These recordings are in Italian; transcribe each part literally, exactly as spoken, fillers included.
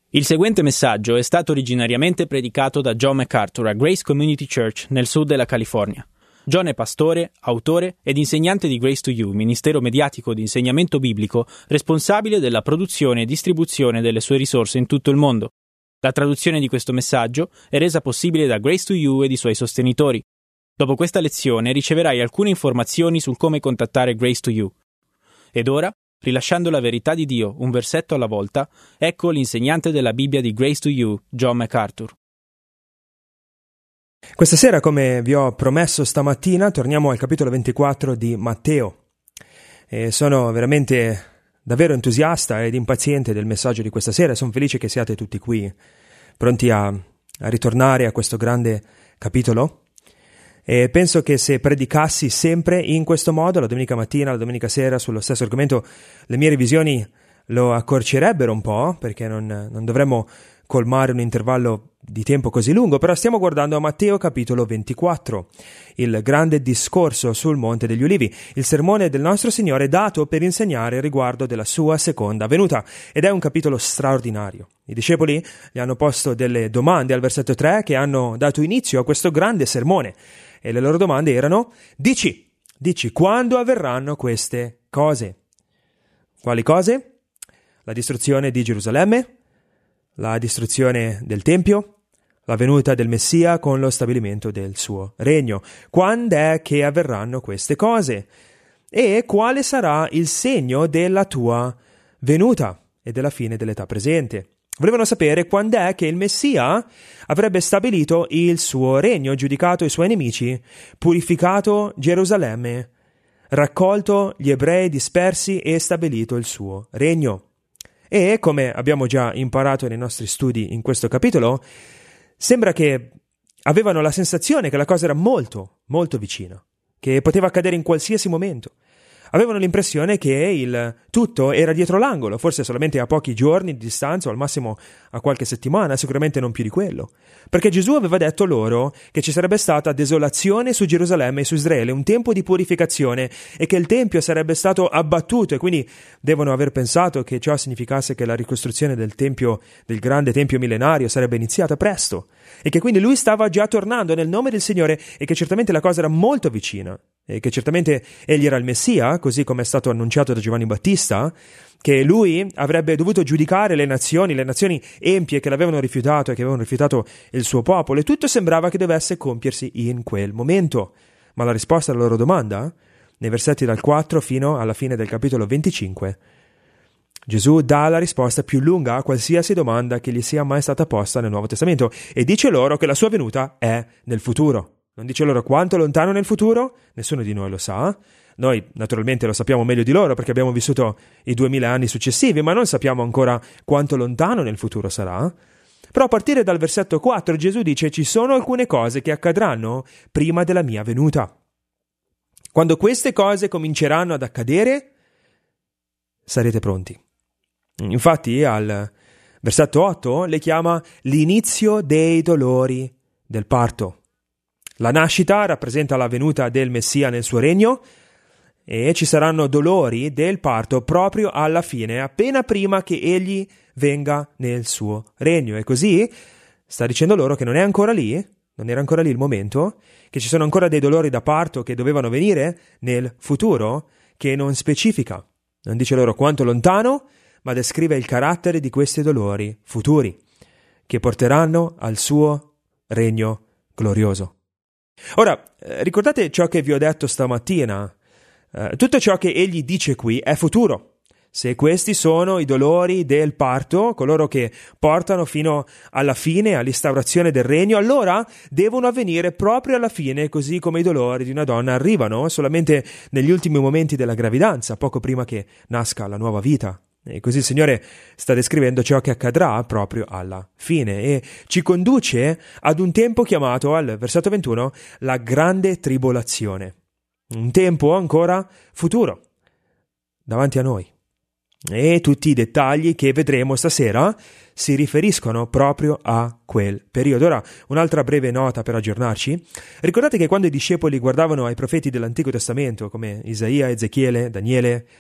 Il seguente messaggio è stato originariamente predicato da John MacArthur a Grace Community Church nel sud della California. John è pastore, autore ed insegnante di Grace to You, ministero mediatico di insegnamento biblico responsabile della produzione e distribuzione delle sue risorse in tutto il mondo. La traduzione di questo messaggio è resa possibile da Grace to You ed i suoi sostenitori. Dopo questa lezione riceverai alcune informazioni sul come contattare Grace to You. Ed ora, rilasciando la verità di Dio un versetto alla volta, ecco l'insegnante della Bibbia di Grace to You, John MacArthur. Questa sera, come vi ho promesso stamattina, torniamo al capitolo ventiquattro di Matteo. E sono veramente davvero entusiasta ed impaziente del messaggio di questa sera e sono felice che siate tutti qui, pronti a, a ritornare a questo grande capitolo. E penso che se predicassi sempre in questo modo, la domenica mattina, la domenica sera, sullo stesso argomento, le mie revisioni lo accorcerebbero un po', perché non, non dovremmo colmare un intervallo di tempo così lungo, però stiamo guardando a Matteo capitolo ventiquattro, il grande discorso sul Monte degli Ulivi, il sermone del nostro Signore dato per insegnare riguardo della sua seconda venuta, ed è un capitolo straordinario. I discepoli gli hanno posto delle domande al versetto tre che hanno dato inizio a questo grande sermone, e le loro domande erano: dici, dici, quando avverranno queste cose? Quali cose? La distruzione di Gerusalemme, la distruzione del Tempio, la venuta del Messia con lo stabilimento del suo regno. Quando è che avverranno queste cose? E quale sarà il segno della tua venuta e della fine dell'età presente? Volevano sapere quando è che il Messia avrebbe stabilito il suo regno, giudicato i suoi nemici, purificato Gerusalemme, raccolto gli ebrei dispersi e stabilito il suo regno. E, come abbiamo già imparato nei nostri studi in questo capitolo, sembra che avevano la sensazione che la cosa era molto, molto vicina, che poteva accadere in qualsiasi momento. Avevano l'impressione che il tutto era dietro l'angolo, forse solamente a pochi giorni di distanza o al massimo a qualche settimana, sicuramente non più di quello. Perché Gesù aveva detto loro che ci sarebbe stata desolazione su Gerusalemme e su Israele, un tempo di purificazione, e che il Tempio sarebbe stato abbattuto, e quindi devono aver pensato che ciò significasse che la ricostruzione del Tempio, del grande Tempio millenario, sarebbe iniziata presto, e che quindi lui stava già tornando nel nome del Signore, e che certamente la cosa era molto vicina, e che certamente egli era il Messia, così come è stato annunciato da Giovanni Battista, che lui avrebbe dovuto giudicare le nazioni, le nazioni empie che l'avevano rifiutato e che avevano rifiutato il suo popolo, e tutto sembrava che dovesse compiersi in quel momento. Ma la risposta alla loro domanda, nei versetti dal quattro fino alla fine del capitolo venticinque, Gesù dà la risposta più lunga a qualsiasi domanda che gli sia mai stata posta nel Nuovo Testamento, e dice loro che la sua venuta è nel futuro. Non dice loro quanto lontano nel futuro, nessuno di noi lo sa. Noi naturalmente lo sappiamo meglio di loro perché abbiamo vissuto i duemila anni successivi, ma non sappiamo ancora quanto lontano nel futuro sarà. Però a partire dal versetto quattro Gesù dice: ci sono alcune cose che accadranno prima della mia venuta. Quando queste cose cominceranno ad accadere, sarete pronti. Infatti al versetto otto le chiama l'inizio dei dolori del parto. La nascita rappresenta la venuta del Messia nel suo regno, e ci saranno dolori del parto proprio alla fine, appena prima che egli venga nel suo regno. E così sta dicendo loro che non è ancora lì, non era ancora lì il momento, che ci sono ancora dei dolori da parto che dovevano venire nel futuro, che non specifica. Non dice loro quanto lontano, ma descrive il carattere di questi dolori futuri, che porteranno al suo regno glorioso. Ora, ricordate ciò che vi ho detto stamattina? Eh, tutto ciò che egli dice qui è futuro. Se questi sono i dolori del parto, coloro che portano fino alla fine, all'instaurazione del regno, allora devono avvenire proprio alla fine, così come i dolori di una donna arrivano solamente negli ultimi momenti della gravidanza, poco prima che nasca la nuova vita. E così il Signore sta descrivendo ciò che accadrà proprio alla fine e ci conduce ad un tempo chiamato, al versetto ventuno, la grande tribolazione. Un tempo ancora futuro, davanti a noi. E tutti i dettagli che vedremo stasera si riferiscono proprio a quel periodo. Ora, un'altra breve nota per aggiornarci. Ricordate che quando i discepoli guardavano ai profeti dell'Antico Testamento, come Isaia, Ezechiele, Daniele,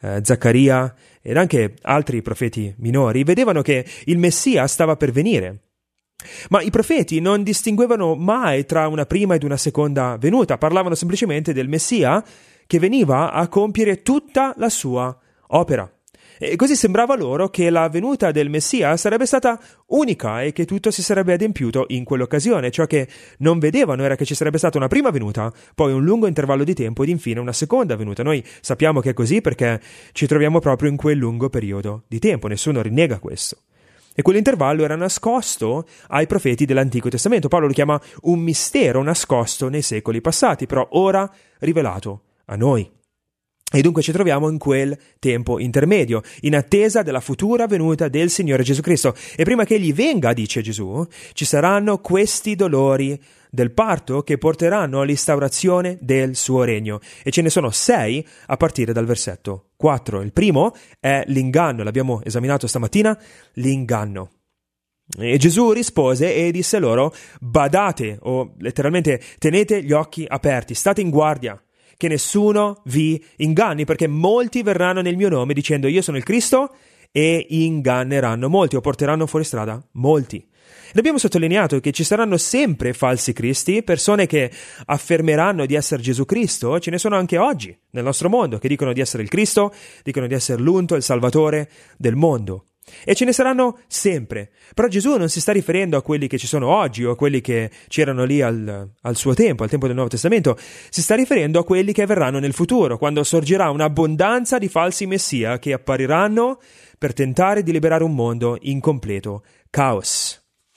eh, Zaccaria ed anche altri profeti minori vedevano che il Messia stava per venire. Ma i profeti non distinguevano mai tra una prima ed una seconda venuta, parlavano semplicemente del Messia che veniva a compiere tutta la sua opera. E così sembrava loro che la venuta del Messia sarebbe stata unica e che tutto si sarebbe adempiuto in quell'occasione. Ciò che non vedevano era che ci sarebbe stata una prima venuta, poi un lungo intervallo di tempo ed infine una seconda venuta. Noi sappiamo che è così perché ci troviamo proprio in quel lungo periodo di tempo, nessuno rinnega questo. E quell'intervallo era nascosto ai profeti dell'Antico Testamento. Paolo lo chiama un mistero nascosto nei secoli passati, però ora rivelato a noi. E dunque ci troviamo in quel tempo intermedio, in attesa della futura venuta del Signore Gesù Cristo. E prima che egli venga, dice Gesù, ci saranno questi dolori del parto che porteranno all'instaurazione del suo regno. E ce ne sono sei a partire dal versetto quattro. Il primo è l'inganno, l'abbiamo esaminato stamattina, l'inganno. E Gesù rispose e disse loro: badate, o letteralmente tenete gli occhi aperti, state in guardia, che nessuno vi inganni, perché molti verranno nel mio nome dicendo io sono il Cristo e inganneranno molti o porteranno fuori strada molti. Ed abbiamo sottolineato che ci saranno sempre falsi cristi, persone che affermeranno di essere Gesù Cristo. Ce ne sono anche oggi nel nostro mondo che dicono di essere il Cristo, dicono di essere l'unto, il Salvatore del mondo. E ce ne saranno sempre. Però Gesù non si sta riferendo a quelli che ci sono oggi o a quelli che c'erano lì al, al suo tempo, al tempo del Nuovo Testamento. Si sta riferendo a quelli che verranno nel futuro, quando sorgerà un'abbondanza di falsi messia che appariranno per tentare di liberare un mondo in completo caos.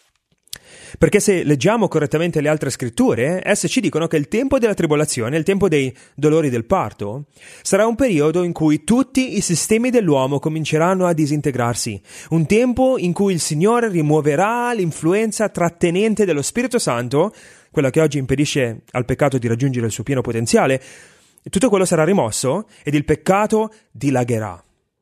Perché se leggiamo correttamente le altre scritture, esse ci dicono che il tempo della tribolazione, il tempo dei dolori del parto, sarà un periodo in cui tutti i sistemi dell'uomo cominceranno a disintegrarsi, un tempo in cui il Signore rimuoverà l'influenza trattenente dello Spirito Santo, quella che oggi impedisce al peccato di raggiungere il suo pieno potenziale, e tutto quello sarà rimosso ed il peccato dilagherà.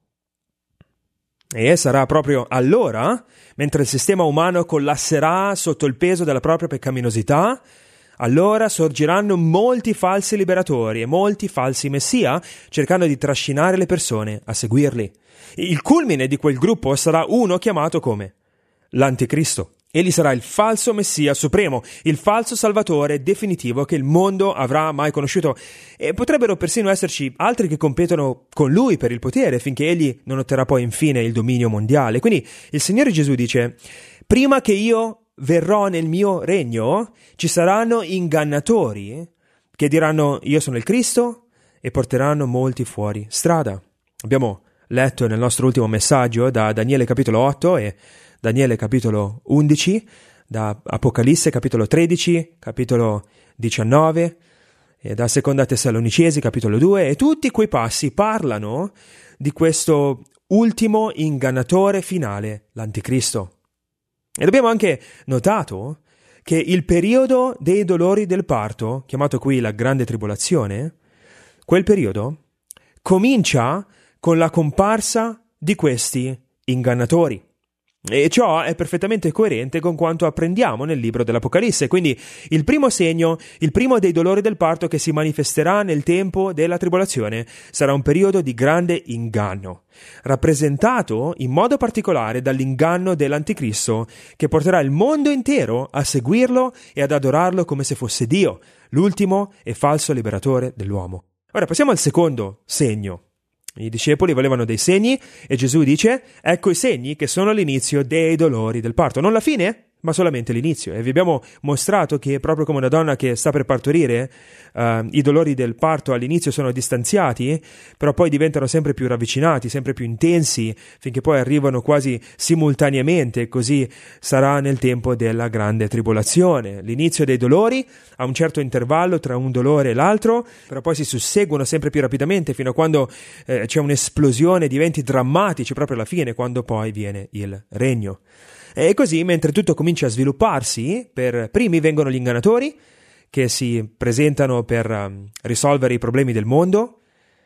E sarà proprio allora, mentre il sistema umano collasserà sotto il peso della propria peccaminosità, allora sorgeranno molti falsi liberatori e molti falsi messia, cercando di trascinare le persone a seguirli. Il culmine di quel gruppo sarà uno chiamato come l'Anticristo. Egli sarà il falso Messia supremo, il falso Salvatore definitivo che il mondo avrà mai conosciuto. E potrebbero persino esserci altri che competono con lui per il potere, finché egli non otterrà poi infine il dominio mondiale. Quindi il Signore Gesù dice: prima che io verrò nel mio regno, ci saranno ingannatori che diranno io sono il Cristo e porteranno molti fuori strada. Abbiamo letto nel nostro ultimo messaggio da Daniele capitolo otto e Daniele capitolo undici, da Apocalisse capitolo tredici, capitolo diciannove, e da Seconda Tessalonicesi capitolo due, e tutti quei passi parlano di questo ultimo ingannatore finale, l'Anticristo. Ed abbiamo anche notato che il periodo dei dolori del parto, chiamato qui la Grande Tribolazione, quel periodo comincia con la comparsa di questi ingannatori. E ciò è perfettamente coerente con quanto apprendiamo nel libro dell'Apocalisse. Quindi il primo segno, il primo dei dolori del parto che si manifesterà nel tempo della tribolazione sarà un periodo di grande inganno, rappresentato in modo particolare dall'inganno dell'Anticristo, che porterà il mondo intero a seguirlo e ad adorarlo come se fosse Dio, l'ultimo e falso liberatore dell'uomo. Ora passiamo al secondo segno. I discepoli volevano dei segni e Gesù dice: ecco i segni che sono l'inizio dei dolori del parto. Non la fine, ma solamente l'inizio. E vi abbiamo mostrato che proprio come una donna che sta per partorire, uh, i dolori del parto all'inizio sono distanziati, però poi diventano sempre più ravvicinati, sempre più intensi, finché poi arrivano quasi simultaneamente. Così sarà nel tempo della grande tribolazione. L'inizio dei dolori a un certo intervallo tra un dolore e l'altro, però poi si susseguono sempre più rapidamente fino a quando eh, c'è un'esplosione di eventi drammatici proprio alla fine, quando poi viene il regno. E così, mentre tutto comincia a svilupparsi, per primi vengono gli ingannatori che si presentano per um, risolvere i problemi del mondo,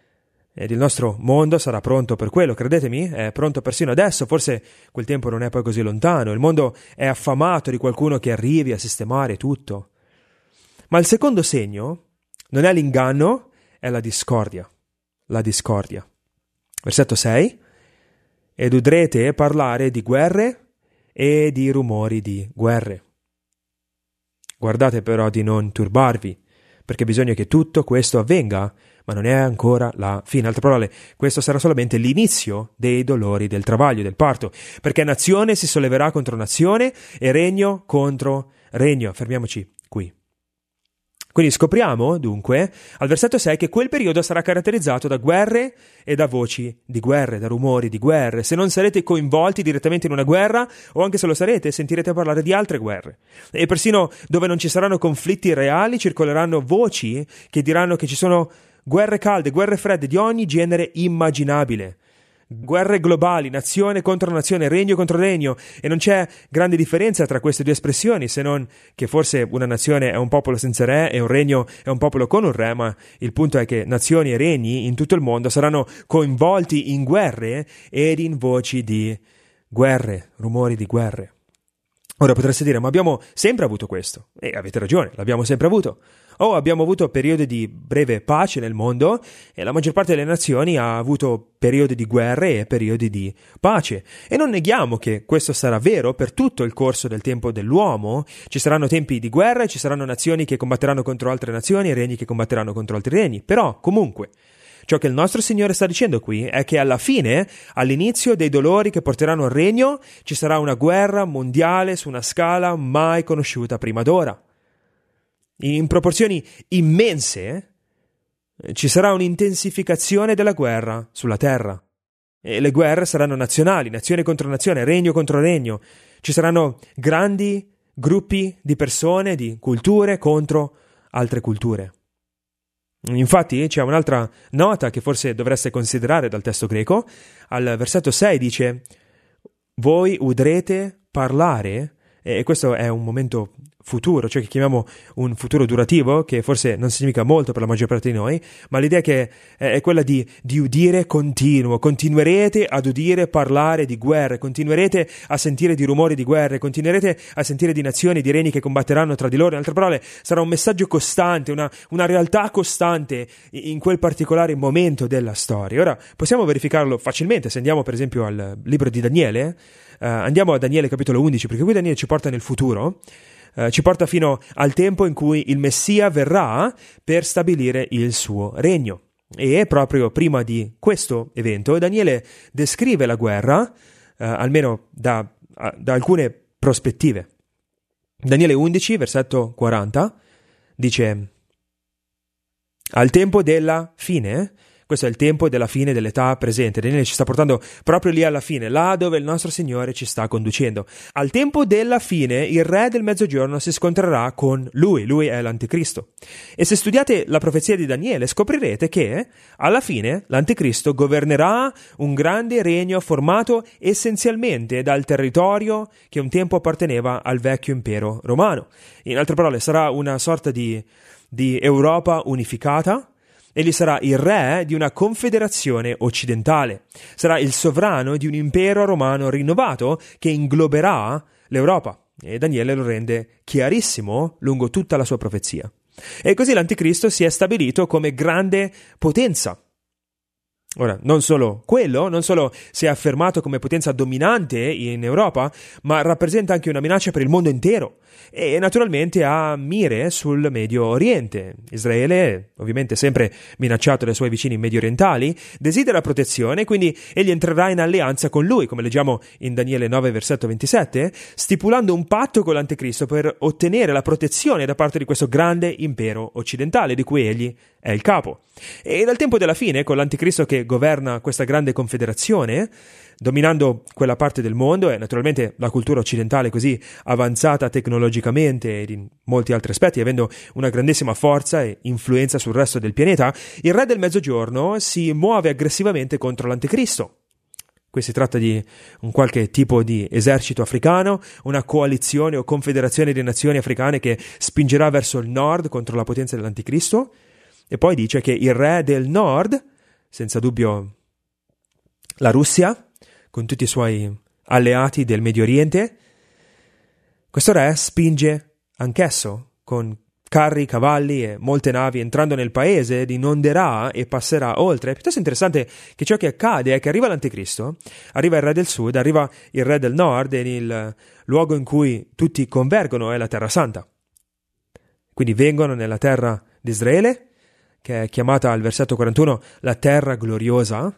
ed il nostro mondo sarà pronto per quello, credetemi, è pronto persino adesso, forse quel tempo non è poi così lontano, il mondo è affamato di qualcuno che arrivi a sistemare tutto. Ma il secondo segno non è l'inganno, è la discordia, la discordia. Versetto sei. Ed udrete parlare di guerre e di rumori di guerre. Guardate però di non turbarvi, perché bisogna che tutto questo avvenga, ma non è ancora la fine. In altre parole, questo sarà solamente l'inizio dei dolori del travaglio, del parto, perché nazione si solleverà contro nazione e regno contro regno. Fermiamoci qui. Quindi scopriamo, dunque, al versetto sei che quel periodo sarà caratterizzato da guerre e da voci di guerre, da rumori di guerre. Se non sarete coinvolti direttamente in una guerra, o anche se lo sarete, sentirete parlare di altre guerre. E persino dove non ci saranno conflitti reali, circoleranno voci che diranno che ci sono guerre calde, guerre fredde di ogni genere immaginabile. Guerre globali, nazione contro nazione, regno contro regno, e non c'è grande differenza tra queste due espressioni, se non che forse una nazione è un popolo senza re e un regno è un popolo con un re, ma il punto è che nazioni e regni in tutto il mondo saranno coinvolti in guerre ed in voci di guerre, rumori di guerre. Ora potreste dire, ma abbiamo sempre avuto questo, e avete ragione, l'abbiamo sempre avuto. O abbiamo avuto periodi di breve pace nel mondo e la maggior parte delle nazioni ha avuto periodi di guerre e periodi di pace. E non neghiamo che questo sarà vero per tutto il corso del tempo dell'uomo. Ci saranno tempi di guerra e ci saranno nazioni che combatteranno contro altre nazioni e regni che combatteranno contro altri regni. Però, comunque, ciò che il nostro Signore sta dicendo qui è che alla fine, all'inizio dei dolori che porteranno al regno, ci sarà una guerra mondiale su una scala mai conosciuta prima d'ora. In proporzioni immense ci sarà un'intensificazione della guerra sulla terra e le guerre saranno nazionali, nazione contro nazione, regno contro regno. Ci saranno grandi gruppi di persone, di culture contro altre culture. Infatti c'è un'altra nota che forse dovreste considerare dal testo greco. Al versetto sei dice: voi udrete parlare, e questo è un momento futuro, cioè che chiamiamo un futuro durativo, che forse non significa molto per la maggior parte di noi, ma l'idea che è quella di, di udire continuo. Continuerete ad udire parlare di guerre, continuerete a sentire di rumori di guerre, continuerete a sentire di nazioni, di regni che combatteranno tra di loro. In altre parole, sarà un messaggio costante, una, una realtà costante in quel particolare momento della storia. Ora, possiamo verificarlo facilmente se andiamo per esempio al libro di Daniele. Uh, andiamo a Daniele capitolo undici, perché qui Daniele ci porta nel futuro. Uh, ci porta fino al tempo in cui il Messia verrà per stabilire il suo regno. E proprio prima di questo evento Daniele descrive la guerra, uh, almeno da, uh, da alcune prospettive. Daniele undici, versetto quaranta, dice: al tempo della fine, questo è il tempo della fine dell'età presente. Daniele ci sta portando proprio lì alla fine, là dove il nostro Signore ci sta conducendo. Al tempo della fine, il re del mezzogiorno si scontrerà con lui. Lui è l'Anticristo. E se studiate la profezia di Daniele, scoprirete che, alla fine, l'Anticristo governerà un grande regno formato essenzialmente dal territorio che un tempo apparteneva al vecchio impero romano. In altre parole, sarà una sorta di, di Europa unificata. Egli sarà il re di una confederazione occidentale. Sarà il sovrano di un impero romano rinnovato che ingloberà l'Europa. E Daniele lo rende chiarissimo lungo tutta la sua profezia. E così l'Anticristo si è stabilito come grande potenza. Ora, non solo quello, non solo si è affermato come potenza dominante in Europa, ma rappresenta anche una minaccia per il mondo intero e naturalmente ha mire sul Medio Oriente. Israele, ovviamente sempre minacciato dai suoi vicini medio orientali, desidera protezione, quindi egli entrerà in alleanza con lui, come leggiamo in Daniele nove, versetto ventisette, stipulando un patto con l'Anticristo per ottenere la protezione da parte di questo grande impero occidentale di cui egli è il capo. E dal tempo della fine, con l'Anticristo che governa questa grande confederazione, dominando quella parte del mondo, e naturalmente la cultura occidentale così avanzata tecnologicamente ed in molti altri aspetti, avendo una grandissima forza e influenza sul resto del pianeta, il re del mezzogiorno si muove aggressivamente contro l'Anticristo. Qui si tratta di un qualche tipo di esercito africano, una coalizione o confederazione di nazioni africane che spingerà verso il nord contro la potenza dell'Anticristo. E poi dice che il re del nord, senza dubbio la Russia, con tutti i suoi alleati del Medio Oriente, questo re spinge anch'esso con carri, cavalli e molte navi entrando nel paese, li inonderà e passerà oltre. È piuttosto interessante che ciò che accade è che arriva l'anticristo, arriva il re del sud, arriva il re del nord e il luogo in cui tutti convergono è la terra santa. Quindi vengono nella terra di Israele, che è chiamata al versetto quarantuno la terra gloriosa,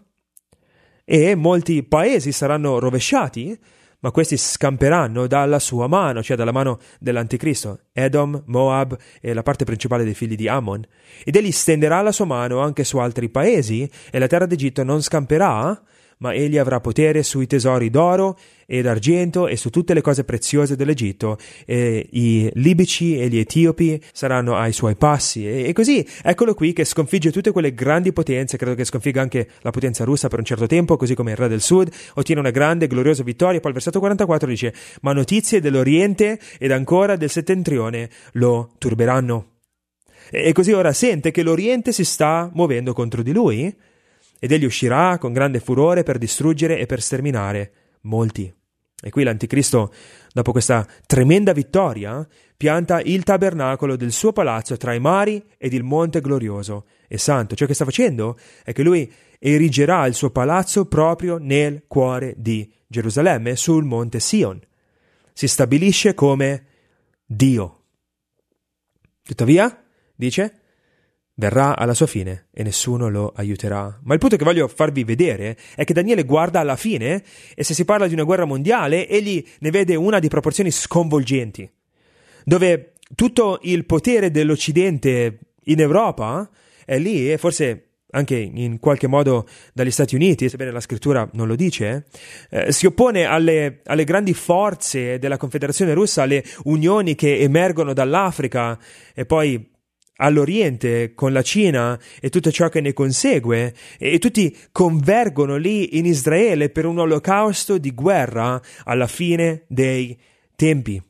e molti paesi saranno rovesciati, ma questi scamperanno dalla sua mano, cioè dalla mano dell'anticristo, Edom, Moab e la parte principale dei figli di Ammon. Ed egli stenderà la sua mano anche su altri paesi, e la terra d'Egitto non scamperà, ma egli avrà potere sui tesori d'oro e d'argento e su tutte le cose preziose dell'Egitto, e i libici e gli etiopi saranno ai suoi passi. E, e così eccolo qui che sconfigge tutte quelle grandi potenze, credo che sconfigga anche la potenza russa per un certo tempo, così come il re del sud, ottiene una grande gloriosa vittoria. Poi il versetto quarantaquattro dice: ma notizie dell'Oriente ed ancora del settentrione lo turberanno. E, e così ora sente che l'Oriente si sta muovendo contro di lui, ed egli uscirà con grande furore per distruggere e per sterminare molti. E qui l'anticristo, dopo questa tremenda vittoria, pianta il tabernacolo del suo palazzo tra i mari ed il monte glorioso e santo. Ciò che sta facendo è che lui erigerà il suo palazzo proprio nel cuore di Gerusalemme, sul monte Sion. Si stabilisce come Dio. Tuttavia, dice, verrà alla sua fine e nessuno lo aiuterà. Ma il punto che voglio farvi vedere è che Daniele guarda alla fine, e se si parla di una guerra mondiale, egli ne vede una di proporzioni sconvolgenti, dove tutto il potere dell'Occidente in Europa è lì, e forse anche in qualche modo dagli Stati Uniti, sebbene la scrittura non lo dice, eh, si oppone alle, alle grandi forze della Confederazione Russa, alle unioni che emergono dall'Africa e poi all'Oriente con la Cina e tutto ciò che ne consegue, e, e tutti convergono lì in Israele per un olocausto di guerra alla fine dei tempi.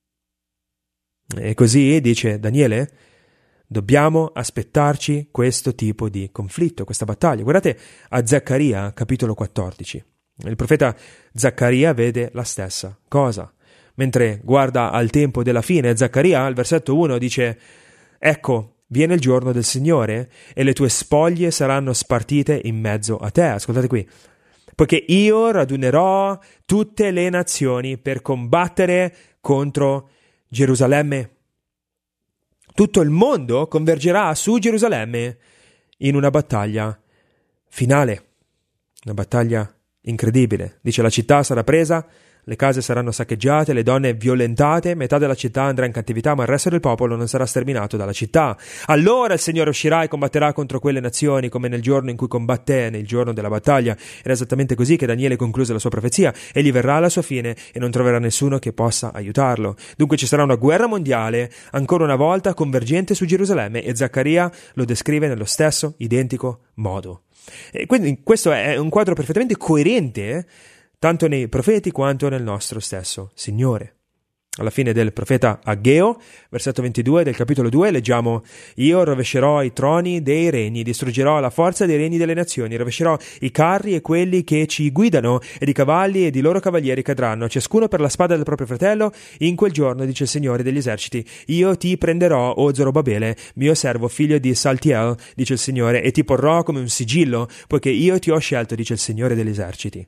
E così dice Daniele: dobbiamo aspettarci questo tipo di conflitto, questa battaglia. Guardate a Zaccaria, capitolo quattordici. Il profeta Zaccaria vede la stessa cosa. Mentre guarda al tempo della fine, Zaccaria, al versetto uno, dice: ecco, viene il giorno del Signore e le tue spoglie saranno spartite in mezzo a te. Ascoltate qui. Poiché io radunerò tutte le nazioni per combattere contro Gerusalemme. Tutto il mondo convergerà su Gerusalemme in una battaglia finale. Una battaglia incredibile. Dice: la città sarà presa, le case saranno saccheggiate, le donne violentate, metà della città andrà in cattività, ma il resto del popolo non sarà sterminato dalla città. Allora il Signore uscirà e combatterà contro quelle nazioni, come nel giorno in cui combatté, nel giorno della battaglia. Era esattamente così che Daniele concluse la sua profezia. Egli verrà alla sua fine e non troverà nessuno che possa aiutarlo. Dunque ci sarà una guerra mondiale, ancora una volta convergente su Gerusalemme, e Zaccaria lo descrive nello stesso identico modo. E quindi questo è un quadro perfettamente coerente, tanto nei profeti quanto nel nostro stesso Signore. Alla fine del profeta Aggeo, versetto ventidue del capitolo due, leggiamo: io rovescerò i troni dei regni, distruggerò la forza dei regni delle nazioni, rovescerò i carri e quelli che ci guidano, ed i cavalli ed i loro cavalieri cadranno, ciascuno per la spada del proprio fratello. In quel giorno, dice il Signore degli eserciti, io ti prenderò, o Zorobabele, mio servo, figlio di Saltiel, dice il Signore, e ti porrò come un sigillo, poiché io ti ho scelto, dice il Signore degli eserciti.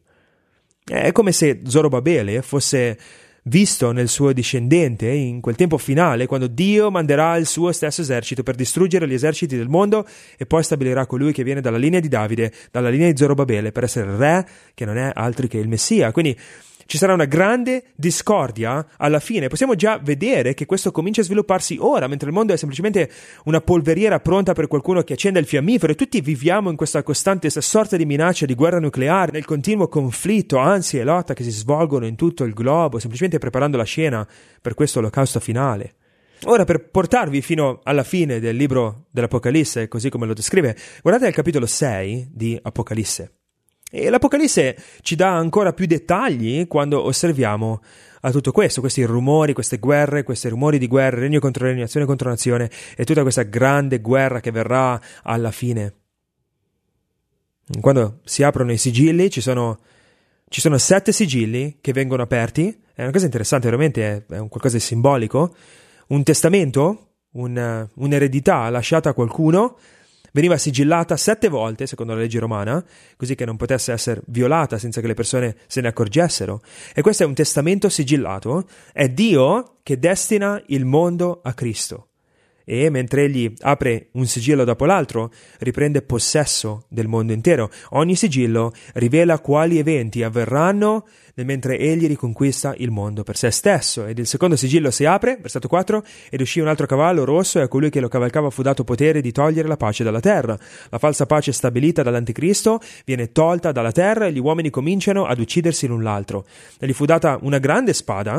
È come se Zorobabele fosse visto nel suo discendente in quel tempo finale, quando Dio manderà il suo stesso esercito per distruggere gli eserciti del mondo, e poi stabilirà colui che viene dalla linea di Davide, dalla linea di Zorobabele, per essere il re, che non è altri che il Messia. Quindi ci sarà una grande discordia alla fine. Possiamo già vedere che questo comincia a svilupparsi ora, mentre il mondo è semplicemente una polveriera pronta per qualcuno che accenda il fiammifero, e tutti viviamo in questa costante questa sorta di minaccia di guerra nucleare, nel continuo conflitto, ansia e lotta che si svolgono in tutto il globo, semplicemente preparando la scena per questo olocausto finale. Ora, per portarvi fino alla fine del libro dell'Apocalisse, così come lo descrive, guardate il capitolo sei di Apocalisse. E l'Apocalisse ci dà ancora più dettagli quando osserviamo a tutto questo, questi rumori, queste guerre, questi rumori di guerra, regno contro regno, nazione contro nazione, e tutta questa grande guerra che verrà alla fine. Quando si aprono i sigilli, ci sono, ci sono sette sigilli che vengono aperti. È una cosa interessante, veramente è, è un qualcosa di simbolico. Un testamento, un, un'eredità lasciata a qualcuno, veniva sigillata sette volte, secondo la legge romana, così che non potesse essere violata senza che le persone se ne accorgessero. E questo è un testamento sigillato. È Dio che destina il mondo a Cristo. E mentre egli apre un sigillo dopo l'altro, riprende possesso del mondo intero. Ogni sigillo rivela quali eventi avverranno mentre egli riconquista il mondo per se stesso. Ed il secondo sigillo si apre, versetto quattro, ed uscì un altro cavallo rosso, e a colui che lo cavalcava fu dato potere di togliere la pace dalla terra. La falsa pace stabilita dall'anticristo viene tolta dalla terra, e gli uomini cominciano ad uccidersi l'un l'altro. E gli fu data una grande spada.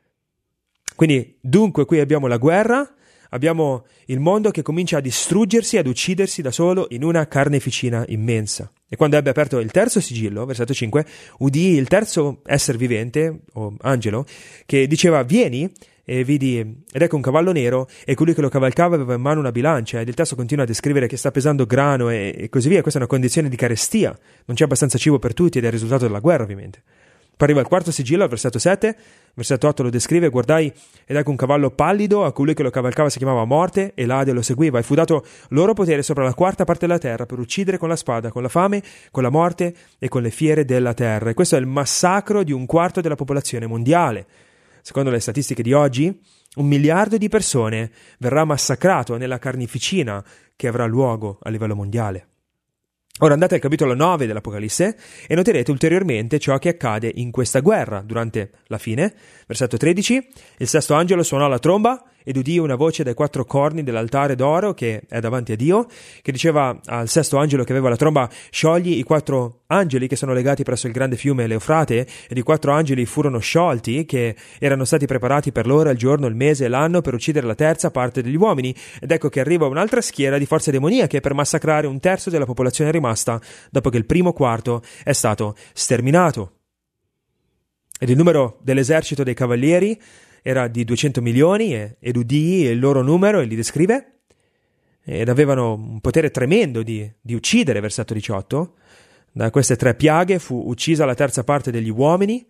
Quindi, dunque, qui abbiamo la guerra. Abbiamo il mondo che comincia a distruggersi, ad uccidersi da solo in una carneficina immensa. E quando ebbe aperto il terzo sigillo, versetto cinque, udì il terzo essere vivente, o angelo, che diceva: vieni, e vidi, ed ecco un cavallo nero, e colui che lo cavalcava aveva in mano una bilancia, ed il testo continua a descrivere che sta pesando grano e, e così via. Questa è una condizione di carestia, non c'è abbastanza cibo per tutti, ed è il risultato della guerra, ovviamente. Poi arriva il quarto sigillo, al versetto sette, versetto otto lo descrive: guardai ed ecco un cavallo pallido, a colui che lo cavalcava si chiamava Morte, e l'Ade lo seguiva, e fu dato loro potere sopra la quarta parte della terra per uccidere con la spada, con la fame, con la morte e con le fiere della terra. E questo è il massacro di un quarto della popolazione mondiale. Secondo le statistiche di oggi, un miliardo di persone verrà massacrato nella carneficina che avrà luogo a livello mondiale. Ora andate al capitolo nove dell'Apocalisse e noterete ulteriormente ciò che accade in questa guerra durante la fine. Versetto tredici: il sesto angelo suonò la tromba ed udì una voce dai quattro corni dell'altare d'oro che è davanti a Dio, che diceva al sesto angelo che aveva la tromba: sciogli i quattro angeli che sono legati presso il grande fiume l'Eufrate. Ed i quattro angeli furono sciolti, che erano stati preparati per l'ora, il giorno, il mese e l'anno, per uccidere la terza parte degli uomini. Ed ecco che arriva un'altra schiera di forze demoniache per massacrare un terzo della popolazione rimasta dopo che il primo quarto è stato sterminato. Ed il numero dell'esercito dei cavalieri era di duecento milioni, ed udì il loro numero e li descrive, ed avevano un potere tremendo di, di uccidere. Versetto diciotto: da queste tre piaghe fu uccisa la terza parte degli uomini,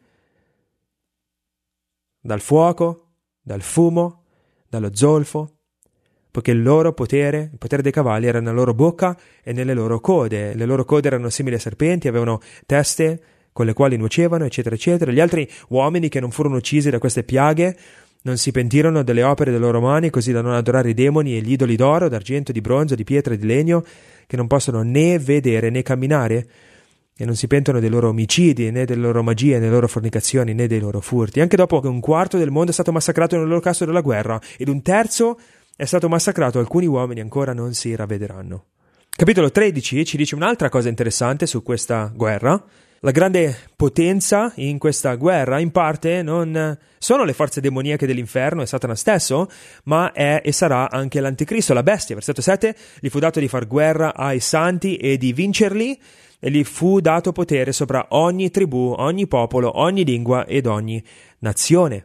dal fuoco, dal fumo, dallo zolfo, poiché il loro potere, il potere dei cavalli, era nella loro bocca e nelle loro code. Le loro code erano simili a serpenti, avevano teste con le quali nuocevano, eccetera, eccetera. Gli altri uomini che non furono uccisi da queste piaghe non si pentirono delle opere delle loro mani, così da non adorare i demoni e gli idoli d'oro, d'argento, di bronzo, di pietra e di legno, che non possono né vedere né camminare, e non si pentono dei loro omicidi, né delle loro magie, né delle loro fornicazioni, né dei loro furti. Anche dopo che un quarto del mondo è stato massacrato nell'olocausto della guerra, ed un terzo è stato massacrato, alcuni uomini ancora non si ravvederanno. Capitolo tredici ci dice un'altra cosa interessante su questa guerra. La grande potenza in questa guerra in parte non sono le forze demoniache dell'inferno e Satana stesso, ma è e sarà anche l'anticristo, la bestia. Versetto sette: gli fu dato di far guerra ai santi e di vincerli, e gli fu dato potere sopra ogni tribù, ogni popolo, ogni lingua ed ogni nazione.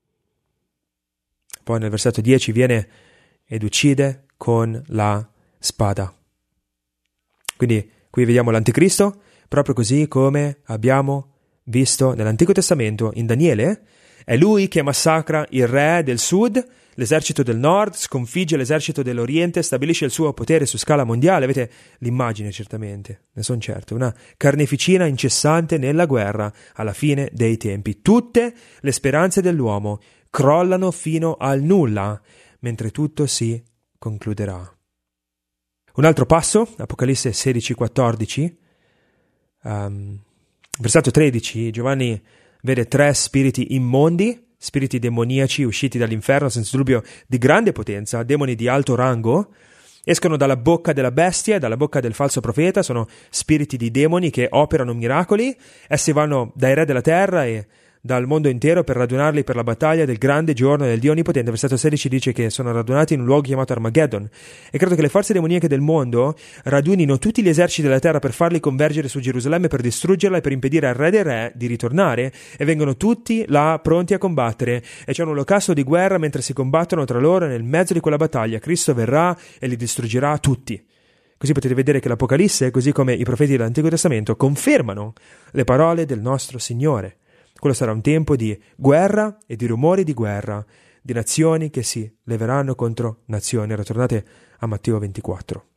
Poi nel versetto dieci viene ed uccide con la spada. Quindi qui vediamo l'anticristo, proprio così come abbiamo visto nell'Antico Testamento in Daniele. È lui che massacra il re del sud, l'esercito del nord, sconfigge l'esercito dell'oriente, stabilisce il suo potere su scala mondiale. Avete l'immagine, certamente, ne sono certo, una carneficina incessante nella guerra alla fine dei tempi. Tutte le speranze dell'uomo crollano fino al nulla, mentre tutto si concluderà. Un altro passo, Apocalisse sedici quattordici, um, versetto tredici, Giovanni vede tre spiriti immondi, spiriti demoniaci usciti dall'inferno, senza dubbio di grande potenza, demoni di alto rango, escono dalla bocca della bestia e dalla bocca del falso profeta. Sono spiriti di demoni che operano miracoli. Essi vanno dai re della terra e dal mondo intero per radunarli per la battaglia del grande giorno del Dio Onnipotente. Versetto sedici dice che sono radunati in un luogo chiamato Armageddon, e credo che le forze demoniache del mondo radunino tutti gli eserciti della terra per farli convergere su Gerusalemme, per distruggerla e per impedire al re dei re di ritornare, e vengono tutti là pronti a combattere, e c'è un olocausto di guerra mentre si combattono tra loro. Nel mezzo di quella battaglia Cristo verrà e li distruggerà tutti. Così potete vedere che l'Apocalisse, così come i profeti dell'Antico Testamento, confermano le parole del nostro Signore. Quello sarà un tempo di guerra e di rumori di guerra, di nazioni che si leveranno contro nazioni. Ritornate a Matteo ventiquattro.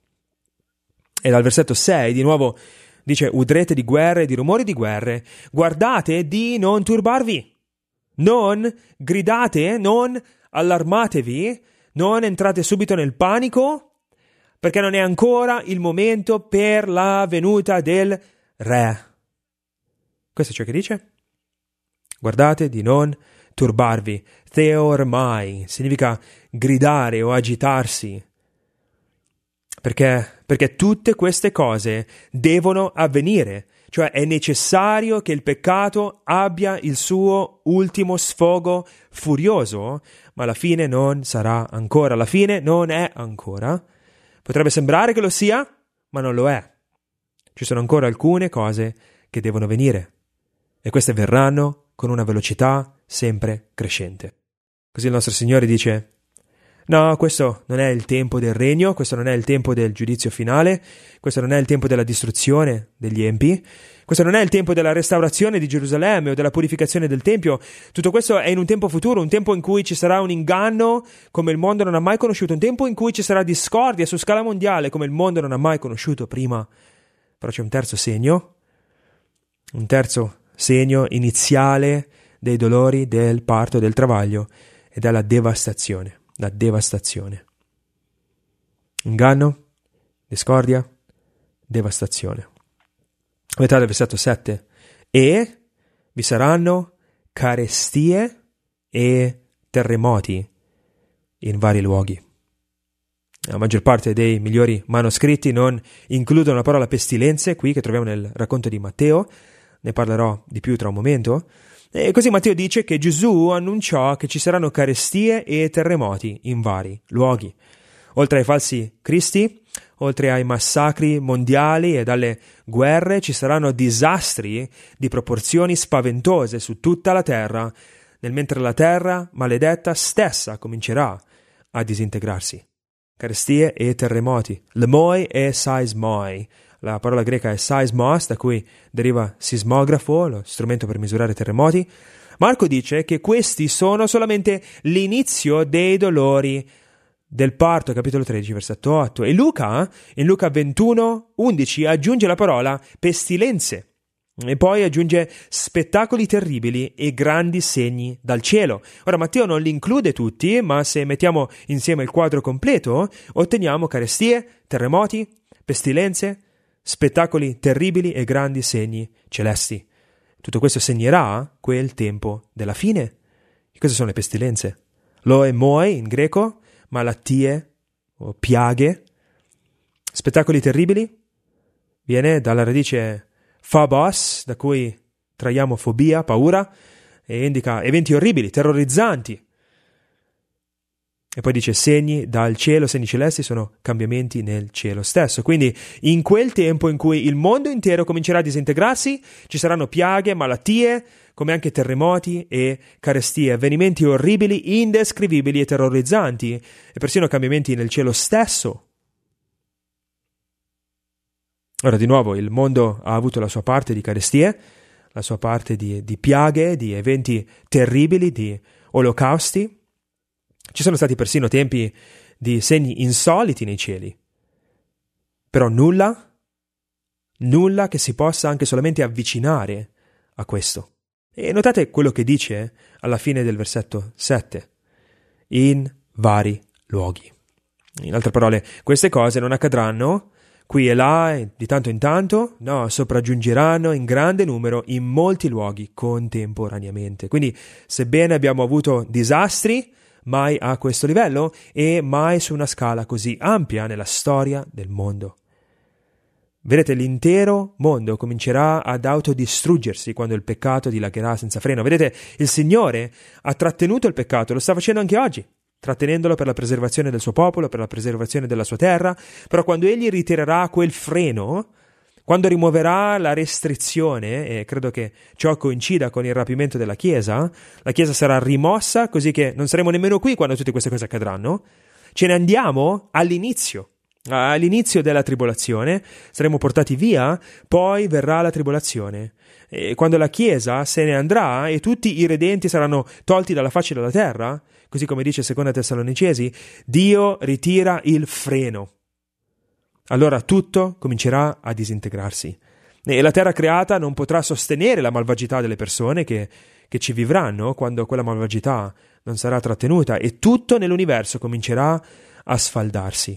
E dal versetto sei di nuovo dice: udrete di guerre e di rumori di guerre, guardate di non turbarvi, non gridate, non allarmatevi, non entrate subito nel panico, perché non è ancora il momento per la venuta del Re. Questo è ciò che dice. Guardate di non turbarvi. Theormai significa gridare o agitarsi. Perché? Perché tutte queste cose devono avvenire. Cioè è necessario che il peccato abbia il suo ultimo sfogo furioso, ma la fine non sarà ancora. La fine non è ancora. Potrebbe sembrare che lo sia, ma non lo è. Ci sono ancora alcune cose che devono venire. E queste verranno con una velocità sempre crescente. Così il nostro Signore dice: no, questo non è il tempo del regno, questo non è il tempo del giudizio finale, questo non è il tempo della distruzione degli empi, questo non è il tempo della restaurazione di Gerusalemme o della purificazione del Tempio. Tutto questo è in un tempo futuro, un tempo in cui ci sarà un inganno come il mondo non ha mai conosciuto, un tempo in cui ci sarà discordia su scala mondiale come il mondo non ha mai conosciuto prima. Però c'è un terzo segno, un terzo segno iniziale dei dolori del parto e del travaglio, ed è la devastazione, la devastazione. Inganno, discordia, devastazione. Metà del versetto sette. E vi saranno carestie e terremoti in vari luoghi. La maggior parte dei migliori manoscritti non includono la parola pestilenze, qui che troviamo nel racconto di Matteo. Ne parlerò di più tra un momento. E così Matteo dice che Gesù annunciò che ci saranno carestie e terremoti in vari luoghi. Oltre ai falsi cristi, oltre ai massacri mondiali e dalle guerre, ci saranno disastri di proporzioni spaventose su tutta la terra, nel mentre la terra maledetta stessa comincerà a disintegrarsi. Carestie e terremoti, lemoi e seismoi. La parola greca è seismos, da cui deriva sismografo, lo strumento per misurare terremoti. Marco dice che questi sono solamente l'inizio dei dolori del parto, capitolo tredici, versetto otto. E Luca, in Luca ventuno, undici, aggiunge la parola pestilenze. E poi aggiunge spettacoli terribili e grandi segni dal cielo. Ora Matteo non li include tutti, ma se mettiamo insieme il quadro completo, otteniamo carestie, terremoti, pestilenze, spettacoli terribili e grandi segni celesti. Tutto questo segnerà quel tempo della fine. E queste sono le pestilenze. Loemoi in greco, malattie o piaghe. Spettacoli terribili viene dalla radice phobos, da cui traiamo fobia, paura, e indica eventi orribili, terrorizzanti. E poi dice segni dal cielo, segni celesti sono cambiamenti nel cielo stesso. Quindi in quel tempo in cui il mondo intero comincerà a disintegrarsi, ci saranno piaghe, malattie, come anche terremoti e carestie, avvenimenti orribili, indescrivibili e terrorizzanti, e persino cambiamenti nel cielo stesso. Ora di nuovo il mondo ha avuto la sua parte di carestie, la sua parte di, di piaghe, di eventi terribili, di olocausti. Ci sono stati persino tempi di segni insoliti nei cieli, però nulla, nulla che si possa anche solamente avvicinare a questo. E notate quello che dice alla fine del versetto sette, in vari luoghi. In altre parole, queste cose non accadranno qui e là, e di tanto in tanto, no, sopraggiungeranno in grande numero in molti luoghi contemporaneamente. Quindi, sebbene abbiamo avuto disastri, mai a questo livello e mai su una scala così ampia nella storia del mondo. Vedete, l'intero mondo comincerà ad autodistruggersi quando il peccato dilagherà senza freno. Vedete, il Signore ha trattenuto il peccato, lo sta facendo anche oggi, trattenendolo per la preservazione del suo popolo, per la preservazione della sua terra, però quando Egli ritirerà quel freno, quando rimuoverà la restrizione, e credo che ciò coincida con il rapimento della Chiesa, la Chiesa sarà rimossa così che non saremo nemmeno qui quando tutte queste cose accadranno, ce ne andiamo all'inizio, All'inizio della tribolazione saremo portati via, poi verrà la tribolazione. E quando la Chiesa se ne andrà e tutti i redenti saranno tolti dalla faccia della terra, così come dice seconda Tessalonicesi, Dio ritira il freno. Allora tutto comincerà a disintegrarsi. E la terra creata non potrà sostenere la malvagità delle persone che, che ci vivranno quando quella malvagità non sarà trattenuta, e tutto nell'universo comincerà a sfaldarsi.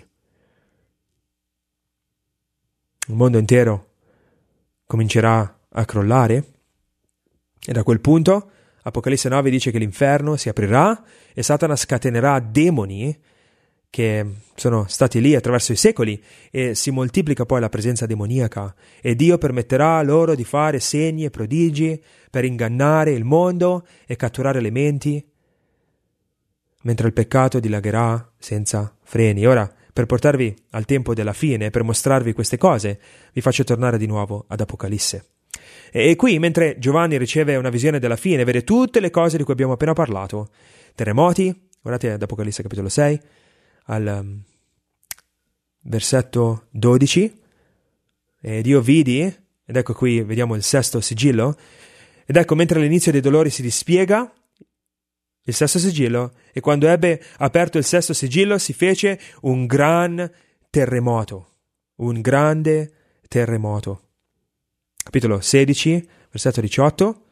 Il mondo intero comincerà a crollare, e da quel punto Apocalisse nove dice che l'inferno si aprirà e Satana scatenerà demoni che sono stati lì attraverso i secoli, e si moltiplica poi la presenza demoniaca, e Dio permetterà loro di fare segni e prodigi per ingannare il mondo e catturare le menti, mentre il peccato dilagherà senza freni. Ora, per portarvi al tempo della fine, per mostrarvi queste cose, vi faccio tornare di nuovo ad Apocalisse. E qui, mentre Giovanni riceve una visione della fine, vede tutte le cose di cui abbiamo appena parlato. Terremoti, guardate ad Apocalisse capitolo sei, al um, versetto dodici, ed io vidi, ed ecco qui vediamo il sesto sigillo, ed ecco mentre all'inizio dei dolori si dispiega il sesto sigillo, e quando ebbe aperto il sesto sigillo si fece un gran terremoto, un grande terremoto. Capitolo sedici, versetto diciotto.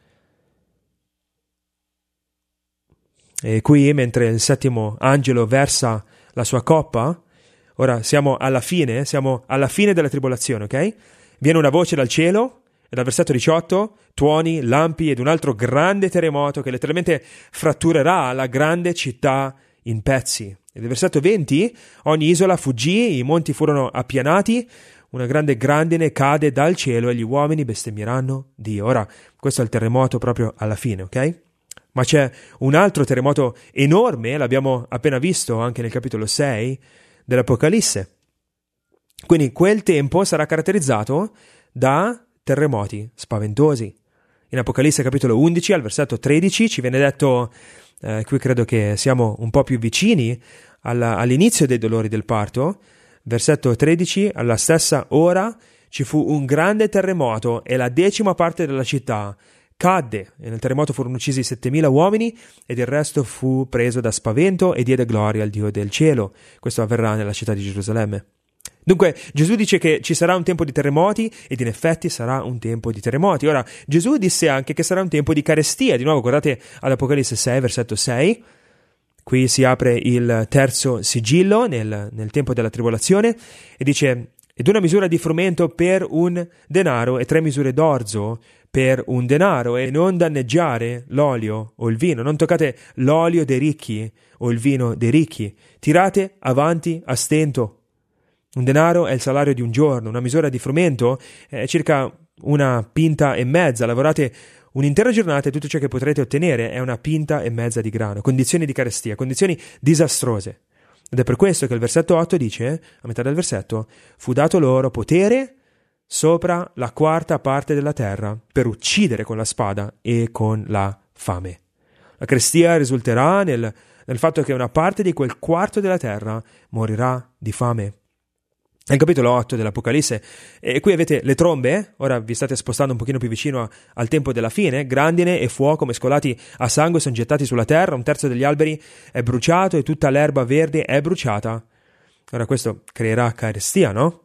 E qui, mentre il settimo angelo versa la sua coppa, ora siamo alla fine, siamo alla fine della tribolazione, ok? Viene una voce dal cielo, e dal versetto diciotto, tuoni, lampi ed un altro grande terremoto che letteralmente fratturerà la grande città in pezzi. E nel versetto venti, ogni isola fuggì, i monti furono appianati, una grande grandine cade dal cielo e gli uomini bestemmieranno Dio. Ora, questo è il terremoto proprio alla fine, ok? Ma c'è un altro terremoto enorme, l'abbiamo appena visto anche nel capitolo sei dell'Apocalisse. Quindi quel tempo sarà caratterizzato da terremoti spaventosi. In Apocalisse capitolo undici, al versetto tredici, ci viene detto, eh, qui credo che siamo un po' più vicini alla, all'inizio dei dolori del parto, versetto tredici, alla stessa ora ci fu un grande terremoto e la decima parte della città cadde, e nel terremoto furono uccisi settemila uomini, ed il resto fu preso da spavento e diede gloria al Dio del cielo. Questo avverrà nella città di Gerusalemme. Dunque Gesù dice che ci sarà un tempo di terremoti, ed in effetti sarà un tempo di terremoti. Ora, Gesù disse anche che sarà un tempo di carestia. Di nuovo guardate ad Apocalisse sei, versetto sei. Qui si apre il terzo sigillo nel, nel tempo della tribolazione, e dice: ed una misura di frumento per un denaro e tre misure d'orzo per un denaro, e non danneggiare l'olio o il vino. Non toccate l'olio dei ricchi o il vino dei ricchi. Tirate avanti a stento. Un denaro è il salario di un giorno, una misura di frumento è circa una pinta e mezza. Lavorate un'intera giornata e tutto ciò che potrete ottenere è una pinta e mezza di grano. Condizioni di carestia, condizioni disastrose. Ed è per questo che il versetto otto dice, a metà del versetto, fu dato loro potere sopra la quarta parte della terra per uccidere con la spada e con la fame. La carestia risulterà nel, nel fatto che una parte di quel quarto della terra morirà di fame. Nel capitolo otto dell'Apocalisse, e qui avete le trombe, eh? Ora vi state spostando un pochino più vicino a, al tempo della fine, grandine e fuoco mescolati a sangue sono gettati sulla terra, un terzo degli alberi è bruciato e tutta l'erba verde è bruciata. Ora questo creerà carestia, no?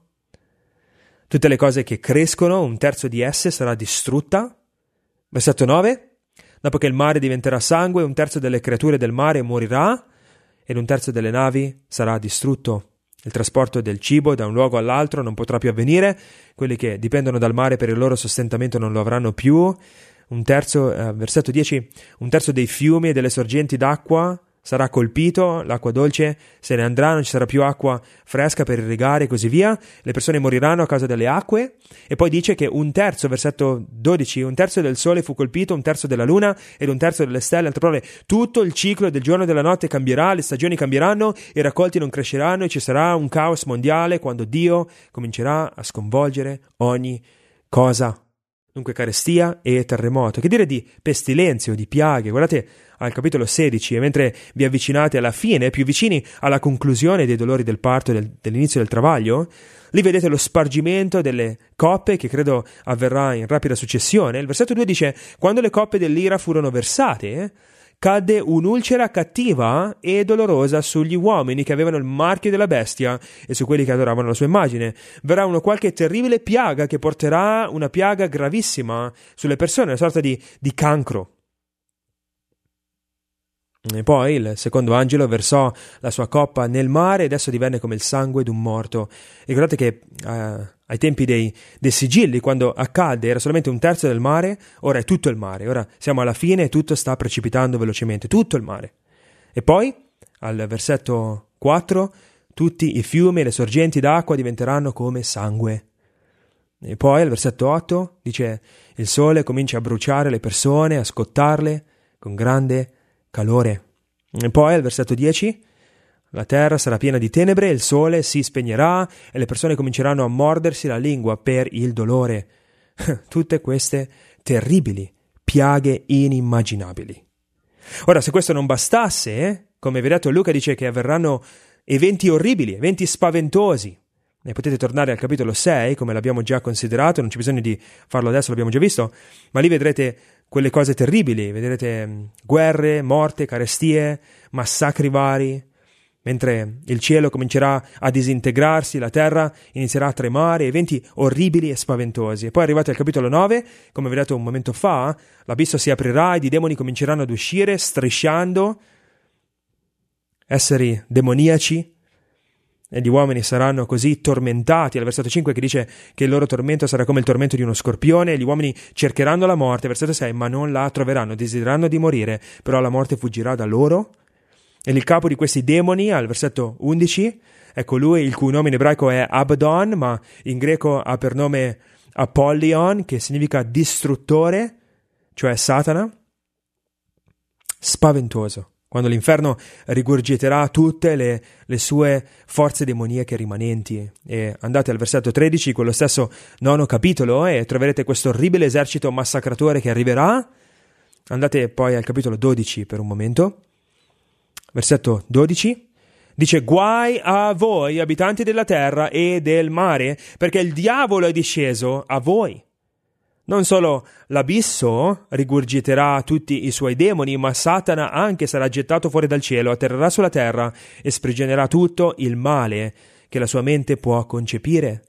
Tutte le cose che crescono, un terzo di esse sarà distrutta. Versetto nove, dopo che il mare diventerà sangue, un terzo delle creature del mare morirà ed un terzo delle navi sarà distrutto. Il trasporto del cibo da un luogo all'altro non potrà più avvenire, quelli che dipendono dal mare per il loro sostentamento non lo avranno più. Un terzo, eh, versetto dieci, un terzo dei fiumi e delle sorgenti d'acqua sarà colpito, l'acqua dolce se ne andrà, non ci sarà più acqua fresca per irrigare e così via, le persone moriranno a causa delle acque. E poi dice che un terzo, versetto dodici, un terzo del sole fu colpito, un terzo della luna ed un terzo delle stelle. Altre parole, tutto il ciclo del giorno e della notte cambierà, le stagioni cambieranno, i raccolti non cresceranno e ci sarà un caos mondiale quando Dio comincerà a sconvolgere ogni cosa. Dunque carestia e terremoto. Che dire di pestilenze o di piaghe? Guardate al capitolo sedici, e mentre vi avvicinate alla fine, più vicini alla conclusione dei dolori del parto e del, dell'inizio del travaglio, lì vedete lo spargimento delle coppe, che credo avverrà in rapida successione. Il versetto due dice: quando le coppe dell'ira furono versate, cadde un'ulcera cattiva e dolorosa sugli uomini che avevano il marchio della bestia e su quelli che adoravano la sua immagine. Verrà una qualche terribile piaga che porterà una piaga gravissima sulle persone, una sorta di, di cancro. E poi il secondo angelo versò la sua coppa nel mare ed esso divenne come il sangue d'un morto. E guardate che eh, ai tempi dei, dei sigilli, quando accadde, era solamente un terzo del mare, ora è tutto il mare. Ora siamo alla fine e tutto sta precipitando velocemente, tutto il mare. E poi, al versetto quattro, tutti i fiumi e le sorgenti d'acqua diventeranno come sangue. E poi, al versetto otto, dice: il sole comincia a bruciare le persone, a scottarle con grande calore. E poi al versetto dieci, la terra sarà piena di tenebre, il sole si spegnerà e le persone cominceranno a mordersi la lingua per il dolore. Tutte queste terribili piaghe inimmaginabili. Ora, se questo non bastasse, eh, come vi ho detto, Luca dice che avverranno eventi orribili, eventi spaventosi. Ne potete tornare al capitolo sei, come l'abbiamo già considerato, non c'è bisogno di farlo adesso, l'abbiamo già visto, ma lì vedrete quelle cose terribili, vedrete guerre, morte, carestie, massacri vari, mentre il cielo comincerà a disintegrarsi, la terra inizierà a tremare, eventi orribili e spaventosi. E poi arrivati al capitolo nove, come vi ho detto un momento fa, l'abisso si aprirà ed i demoni cominceranno ad uscire strisciando, esseri demoniaci, e gli uomini saranno così tormentati. Al versetto cinque che dice che il loro tormento sarà come il tormento di uno scorpione, e gli uomini cercheranno la morte. Versetto sei, ma non la troveranno, desidereranno di morire, però la morte fuggirà da loro. E il capo di questi demoni, al versetto undici, è colui il cui nome in ebraico è Abaddon, ma in greco ha per nome Apollyon, che significa distruttore, cioè Satana. Spaventoso. Quando l'inferno rigurgiterà tutte le, le sue forze demoniache rimanenti. E andate al versetto tredici, quello stesso nono capitolo, e troverete questo orribile esercito massacratore che arriverà. Andate poi al capitolo dodici per un momento. Versetto dodici. Dice: guai a voi, abitanti della terra e del mare, perché il diavolo è disceso a voi. Non solo l'abisso rigurgiterà tutti i suoi demoni, ma Satana anche sarà gettato fuori dal cielo, atterrerà sulla terra e sprigionerà tutto il male che la sua mente può concepire.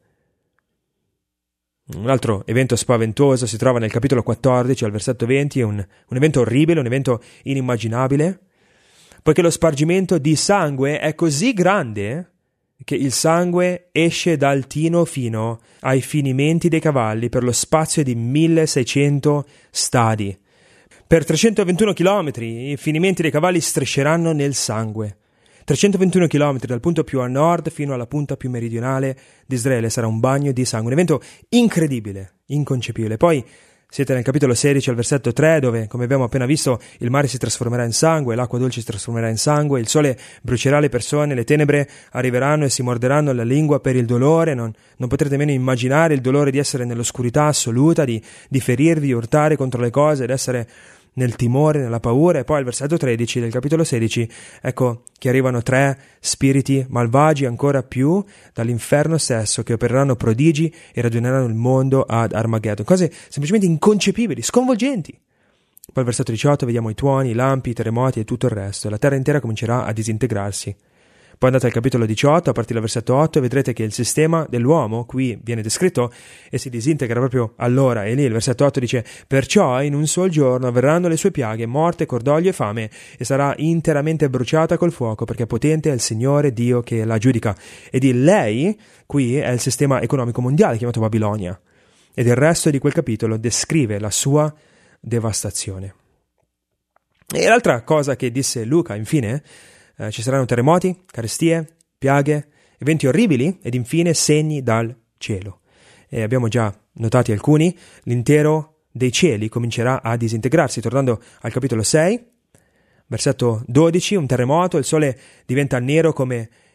Un altro evento spaventoso si trova nel capitolo quattordici, al versetto venti, un, un evento orribile, un evento inimmaginabile, poiché lo spargimento di sangue è così grande che il sangue esce dal tino fino ai finimenti dei cavalli per lo spazio di milleseicento stadi. Per trecentoventuno chilometri i finimenti dei cavalli strisceranno nel sangue. trecentoventuno chilometri dal punto più a nord fino alla punta più meridionale di Israele sarà un bagno di sangue, un evento incredibile, inconcepibile. Poi siete nel capitolo sedici al versetto tre, dove, come abbiamo appena visto, il mare si trasformerà in sangue, l'acqua dolce si trasformerà in sangue, il sole brucerà le persone, le tenebre arriveranno e si morderanno la lingua per il dolore. Non, non potrete nemmeno immaginare il dolore di essere nell'oscurità assoluta, di, di ferirvi, di urtare contro le cose, ed essere nel timore, nella paura. E poi al versetto tredici del capitolo sedici, ecco che arrivano tre spiriti malvagi ancora più dall'inferno stesso, che opereranno prodigi e raduneranno il mondo ad Armageddon. Cose semplicemente inconcepibili, sconvolgenti. Poi al versetto diciotto vediamo i tuoni, i lampi, i terremoti e tutto il resto. La terra intera comincerà a disintegrarsi. Poi andate al capitolo diciotto, a partire dal versetto otto, e vedrete che il sistema dell'uomo qui viene descritto e si disintegra proprio allora. E lì il versetto otto dice: perciò in un sol giorno avverranno le sue piaghe, morte, cordoglio e fame, e sarà interamente bruciata col fuoco, perché potente è il Signore Dio che la giudica. Ed il lei qui è il sistema economico mondiale chiamato Babilonia, ed il resto di quel capitolo descrive la sua devastazione. E l'altra cosa che disse Luca, infine, Eh, ci saranno terremoti, carestie, piaghe, eventi orribili ed infine segni dal cielo. E abbiamo già notati alcuni. L'intero dei cieli comincerà a disintegrarsi. Tornando al capitolo sei, versetto dodici, un terremoto, il sole diventa nero come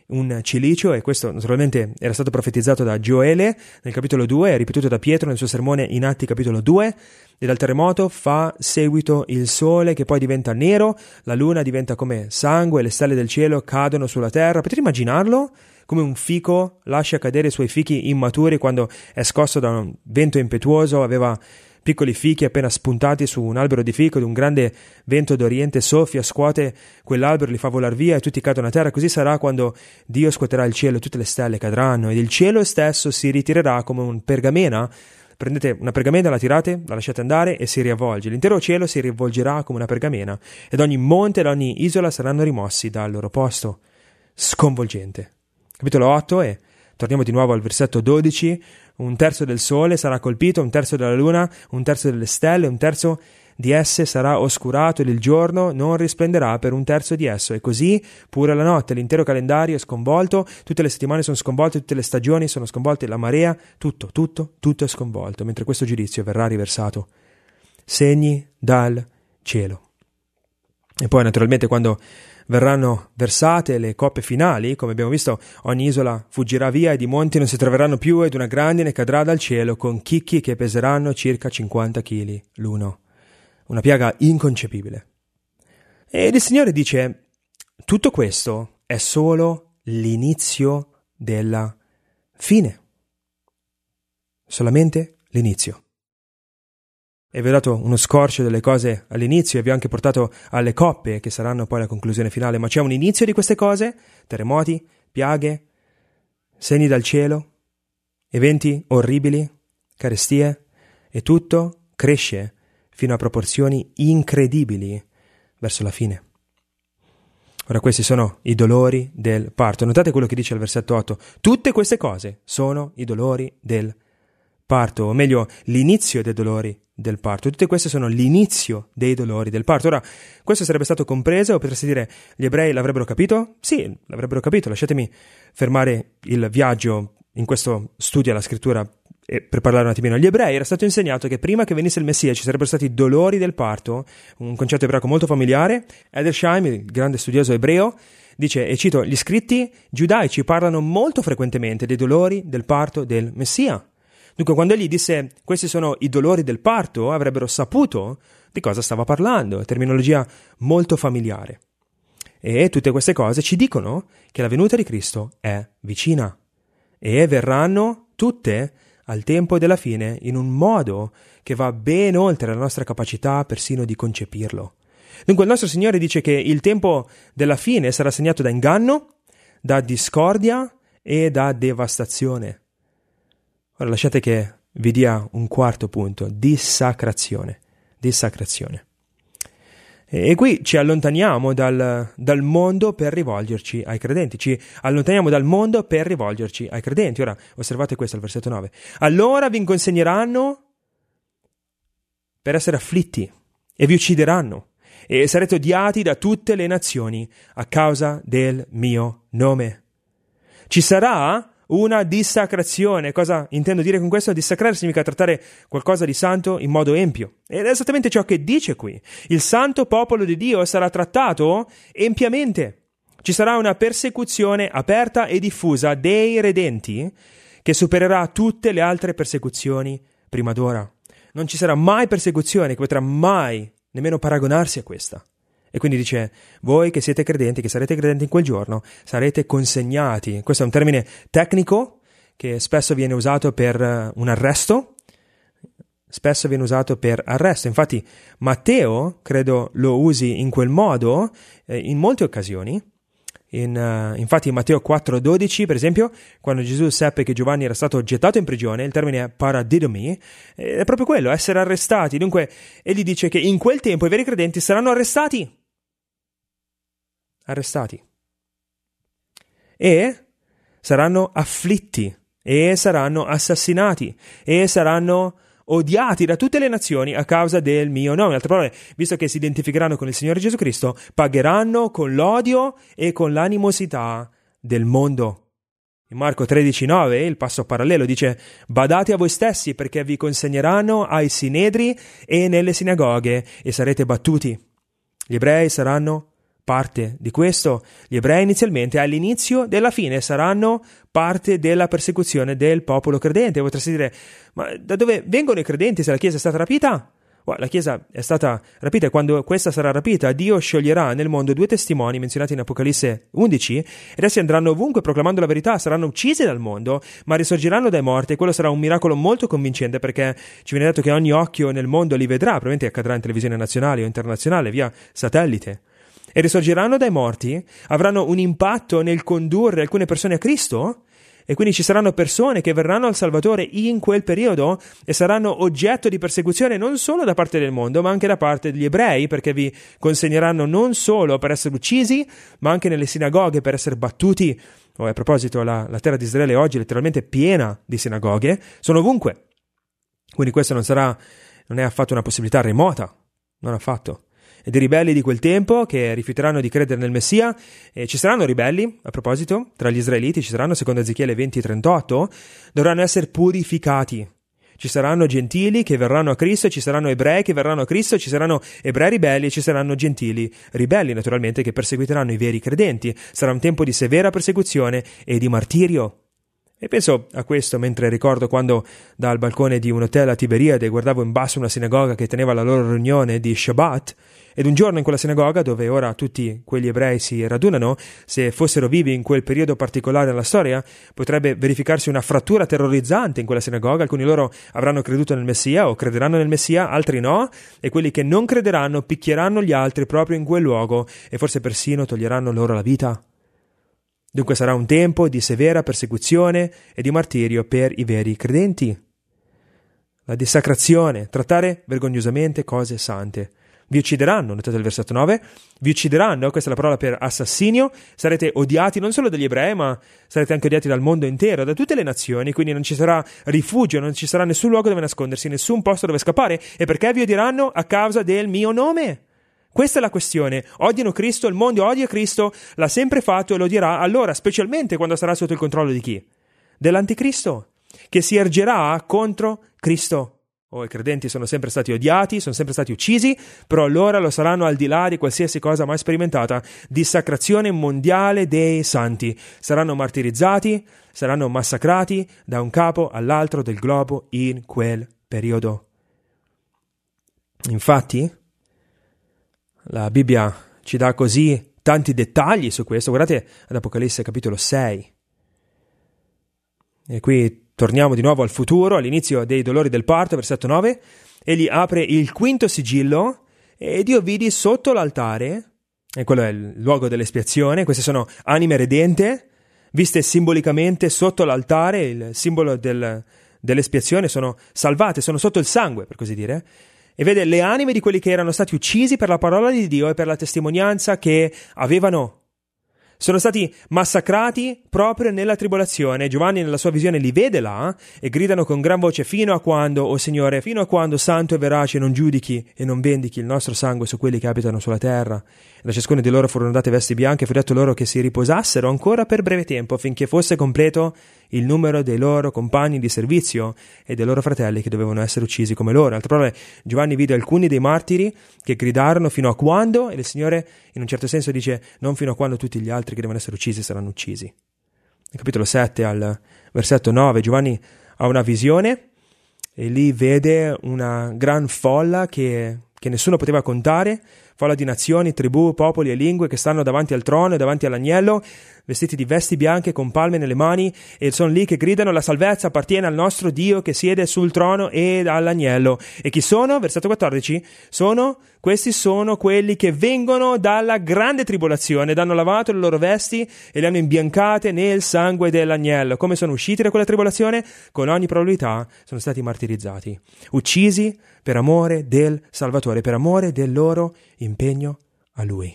un cilicio, e questo naturalmente era stato profetizzato da Gioele nel capitolo due, è ripetuto da Pietro nel suo sermone in Atti capitolo due, e dal terremoto fa seguito il sole che poi diventa nero, la luna diventa come sangue, le stelle del cielo cadono sulla terra. Potete immaginarlo? Come un fico lascia cadere i suoi fichi immaturi quando è scosso da un vento impetuoso, aveva piccoli fichi appena spuntati su un albero di fico, ed un grande vento d'oriente soffia, scuote quell'albero, li fa volar via e tutti cadono a terra. Così sarà quando Dio scuoterà il cielo, tutte le stelle cadranno ed il cielo stesso si ritirerà come un pergamena. Prendete una pergamena, la tirate, la lasciate andare e si riavvolge. L'intero cielo si riavvolgerà come una pergamena ed ogni monte ed ogni isola saranno rimossi dal loro posto. Sconvolgente. Capitolo otto, e torniamo di nuovo al versetto dodici. Un terzo del sole sarà colpito, un terzo della luna, un terzo delle stelle, un terzo di esse sarà oscurato ed il giorno non risplenderà per un terzo di esso. E così pure la notte, l'intero calendario è sconvolto, tutte le settimane sono sconvolte, tutte le stagioni sono sconvolte, la marea, tutto, tutto, tutto è sconvolto, mentre questo giudizio verrà riversato. Segni dal cielo. E poi naturalmente quando verranno versate le coppe finali, come abbiamo visto, ogni isola fuggirà via ed i monti non si troveranno più ed una grandine cadrà dal cielo con chicchi che peseranno circa cinquanta chili l'uno. Una piaga inconcepibile. Ed il Signore dice, tutto questo è solo l'inizio della fine. Solamente l'inizio. E vi ho dato uno scorcio delle cose all'inizio e vi ho anche portato alle coppe che saranno poi la conclusione finale, ma c'è un inizio di queste cose, terremoti, piaghe, segni dal cielo, eventi orribili, carestie, e tutto cresce fino a proporzioni incredibili verso la fine. Ora questi sono i dolori del parto. Notate quello che dice il versetto otto. Tutte queste cose sono i dolori del parto, o meglio l'inizio dei dolori del parto. Tutte queste sono l'inizio dei dolori del parto. Ora, questo sarebbe stato compreso, o potresti dire, gli ebrei l'avrebbero capito? Sì, l'avrebbero capito. Lasciatemi fermare il viaggio in questo studio alla scrittura e per parlare un attimino. Agli ebrei era stato insegnato che prima che venisse il Messia ci sarebbero stati dolori del parto, un concetto ebraico molto familiare. Edersheim, il grande studioso ebreo, dice, e cito, gli scritti giudaici parlano molto frequentemente dei dolori del parto del Messia. Dunque, quando egli disse questi sono i dolori del parto, avrebbero saputo di cosa stava parlando, terminologia molto familiare. E tutte queste cose ci dicono che la venuta di Cristo è vicina e verranno tutte al tempo della fine in un modo che va ben oltre la nostra capacità persino di concepirlo. Dunque il nostro Signore dice che il tempo della fine sarà segnato da inganno, da discordia e da devastazione. Ora lasciate che vi dia un quarto punto, dissacrazione, dissacrazione. E, e qui ci allontaniamo dal, dal mondo per rivolgerci ai credenti, ci allontaniamo dal mondo per rivolgerci ai credenti. Ora osservate questo al versetto nove. Allora vi inconsegneranno per essere afflitti e vi uccideranno e sarete odiati da tutte le nazioni a causa del mio nome. Ci sarà una dissacrazione. Cosa intendo dire con questo? Dissacrare significa trattare qualcosa di santo in modo empio. Ed è esattamente ciò che dice qui. Il santo popolo di Dio sarà trattato empiamente. Ci sarà una persecuzione aperta e diffusa dei redenti che supererà tutte le altre persecuzioni prima d'ora. Non ci sarà mai persecuzione che potrà mai nemmeno paragonarsi a questa. E quindi dice, voi che siete credenti, che sarete credenti in quel giorno, sarete consegnati. Questo è un termine tecnico che spesso viene usato per un arresto, spesso viene usato per arresto. Infatti Matteo, credo, lo usi in quel modo eh, in molte occasioni. In, uh, infatti in Matteo quattro dodici, per esempio, quando Gesù seppe che Giovanni era stato gettato in prigione, il termine è paradidomi, è proprio quello, essere arrestati. Dunque, egli dice che in quel tempo i veri credenti saranno arrestati. Arrestati. E saranno afflitti, e saranno assassinati, e saranno odiati da tutte le nazioni a causa del mio nome. In altre parole, visto che si identificheranno con il Signore Gesù Cristo, pagheranno con l'odio e con l'animosità del mondo. In Marco tredici nove, il passo parallelo, dice: badate a voi stessi perché vi consegneranno ai sinedri e nelle sinagoghe e sarete battuti. Gli ebrei saranno parte di questo. Gli ebrei inizialmente, all'inizio della fine, saranno parte della persecuzione del popolo credente. Potresti dire, ma da dove vengono i credenti se la Chiesa è stata rapita? La Chiesa è stata rapita e quando questa sarà rapita, Dio scioglierà nel mondo due testimoni menzionati in Apocalisse undici ed essi andranno ovunque proclamando la verità, saranno uccisi dal mondo, ma risorgeranno dai morti e quello sarà un miracolo molto convincente perché ci viene detto che ogni occhio nel mondo li vedrà, probabilmente accadrà in televisione nazionale o internazionale, via satellite. E risorgeranno dai morti, avranno un impatto nel condurre alcune persone a Cristo. E quindi ci saranno persone che verranno al Salvatore in quel periodo e saranno oggetto di persecuzione non solo da parte del mondo, ma anche da parte degli ebrei, perché vi consegneranno non solo per essere uccisi, ma anche nelle sinagoghe per essere battuti. Oh, a proposito, la, la terra di Israele oggi è letteralmente piena di sinagoghe, sono ovunque. Quindi questa non sarà, non è affatto una possibilità remota, non affatto. E dei ribelli di quel tempo che rifiuteranno di credere nel Messia, e ci saranno ribelli, a proposito, tra gli israeliti ci saranno, secondo Ezechiele venti trentotto, dovranno essere purificati. Ci saranno gentili che verranno a Cristo, ci saranno ebrei che verranno a Cristo, ci saranno ebrei ribelli e ci saranno gentili ribelli, naturalmente, che perseguiteranno i veri credenti. Sarà un tempo di severa persecuzione e di martirio. E penso a questo mentre ricordo quando dal balcone di un hotel a Tiberiade guardavo in basso una sinagoga che teneva la loro riunione di Shabbat, ed un giorno in quella sinagoga, dove ora tutti quegli ebrei si radunano, se fossero vivi in quel periodo particolare della storia, potrebbe verificarsi una frattura terrorizzante in quella sinagoga. Alcuni loro avranno creduto nel Messia o crederanno nel Messia, altri no, e quelli che non crederanno picchieranno gli altri proprio in quel luogo e forse persino toglieranno loro la vita. Dunque sarà un tempo di severa persecuzione e di martirio per i veri credenti. La dissacrazione, trattare vergognosamente cose sante. Vi uccideranno, notate il versetto nove, vi uccideranno, questa è la parola per assassinio, sarete odiati non solo dagli ebrei, ma sarete anche odiati dal mondo intero, da tutte le nazioni, quindi non ci sarà rifugio, non ci sarà nessun luogo dove nascondersi, nessun posto dove scappare. E perché vi odieranno? A causa del mio nome. Questa è la questione. Odiano Cristo, il mondo odia Cristo, l'ha sempre fatto e lo odierà allora, specialmente quando sarà sotto il controllo di chi? Dell'anticristo, che si ergerà contro Cristo. Oh, i credenti sono sempre stati odiati, sono sempre stati uccisi, però allora lo saranno al di là di qualsiasi cosa mai sperimentata. Dissacrazione mondiale dei santi. Saranno martirizzati, saranno massacrati da un capo all'altro del globo in quel periodo. Infatti, la Bibbia ci dà così tanti dettagli su questo. Guardate ad Apocalisse capitolo sei. E qui torniamo di nuovo al futuro, all'inizio dei dolori del parto, versetto nove. Egli apre il quinto sigillo ed io vidi sotto l'altare, e quello è il luogo dell'espiazione, queste sono anime redente, viste simbolicamente sotto l'altare, il simbolo del, dell'espiazione, sono salvate, sono sotto il sangue, per così dire. E vede le anime di quelli che erano stati uccisi per la parola di Dio e per la testimonianza che avevano. Sono stati massacrati proprio nella tribolazione. Giovanni nella sua visione li vede là e gridano con gran voce: fino a quando, o Signore, fino a quando santo e verace non giudichi e non vendichi il nostro sangue su quelli che abitano sulla terra. E da ciascuno di loro furono date vesti bianche e fu detto loro che si riposassero ancora per breve tempo finché fosse completo il numero dei loro compagni di servizio e dei loro fratelli che dovevano essere uccisi come loro. In altre parole, Giovanni vide alcuni dei martiri che gridarono fino a quando, e il Signore in un certo senso dice non fino a quando tutti gli altri che devono essere uccisi saranno uccisi. Nel capitolo sette al versetto nove Giovanni ha una visione e lì vede una gran folla che, che nessuno poteva contare, folla di nazioni, tribù, popoli e lingue che stanno davanti al trono e davanti all'agnello, vestiti di vesti bianche con palme nelle mani, e sono lì che gridano: la salvezza appartiene al nostro Dio che siede sul trono ed all'agnello. E chi sono? Versetto quattordici. Sono, questi sono quelli che vengono dalla grande tribolazione, ed hanno lavato le loro vesti e le hanno imbiancate nel sangue dell'agnello. Come sono usciti da quella tribolazione? Con ogni probabilità sono stati martirizzati, uccisi per amore del Salvatore, per amore del loro impegno a Lui.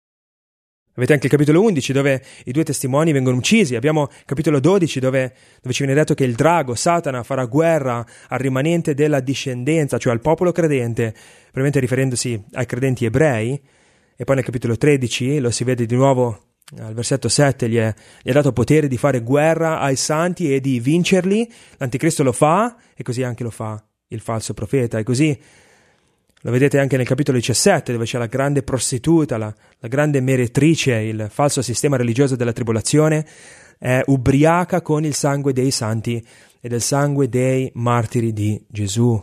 Avete anche il capitolo undici dove i due testimoni vengono uccisi. Abbiamo il capitolo dodici dove, dove ci viene detto che il drago, Satana, farà guerra al rimanente della discendenza, cioè al popolo credente, probabilmente riferendosi ai credenti ebrei. E poi nel capitolo tredici lo si vede di nuovo al versetto sette, gli è, gli è dato potere di fare guerra ai santi e di vincerli. L'anticristo lo fa e così anche lo fa il falso profeta. E così Lo vedete anche nel capitolo diciassette, dove c'è la grande prostituta, la, la grande meretrice, il falso sistema religioso della tribolazione, è ubriaca con il sangue dei santi e del sangue dei martiri di Gesù.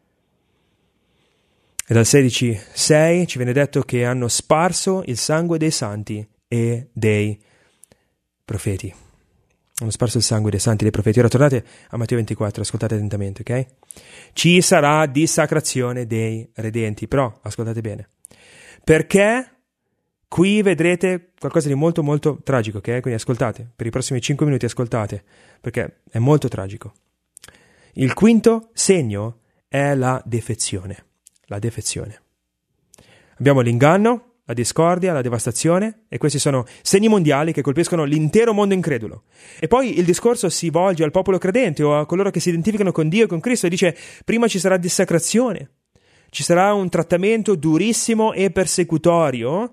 E dal sedici sei ci viene detto che hanno sparso il sangue dei santi e dei profeti. Hanno sparso il sangue dei santi e dei profeti. Ora tornate a Matteo ventiquattro, ascoltate attentamente, ok? Ci sarà dissacrazione dei redenti, però ascoltate bene. Perché qui vedrete qualcosa di molto molto tragico, ok? Quindi ascoltate, per i prossimi cinque minuti ascoltate, perché è molto tragico. Il quinto segno è la defezione. La defezione. Abbiamo l'inganno, la discordia, la devastazione, e questi sono segni mondiali che colpiscono l'intero mondo incredulo. E poi il discorso si volge al popolo credente o a coloro che si identificano con Dio e con Cristo e dice: prima ci sarà dissacrazione, ci sarà un trattamento durissimo e persecutorio,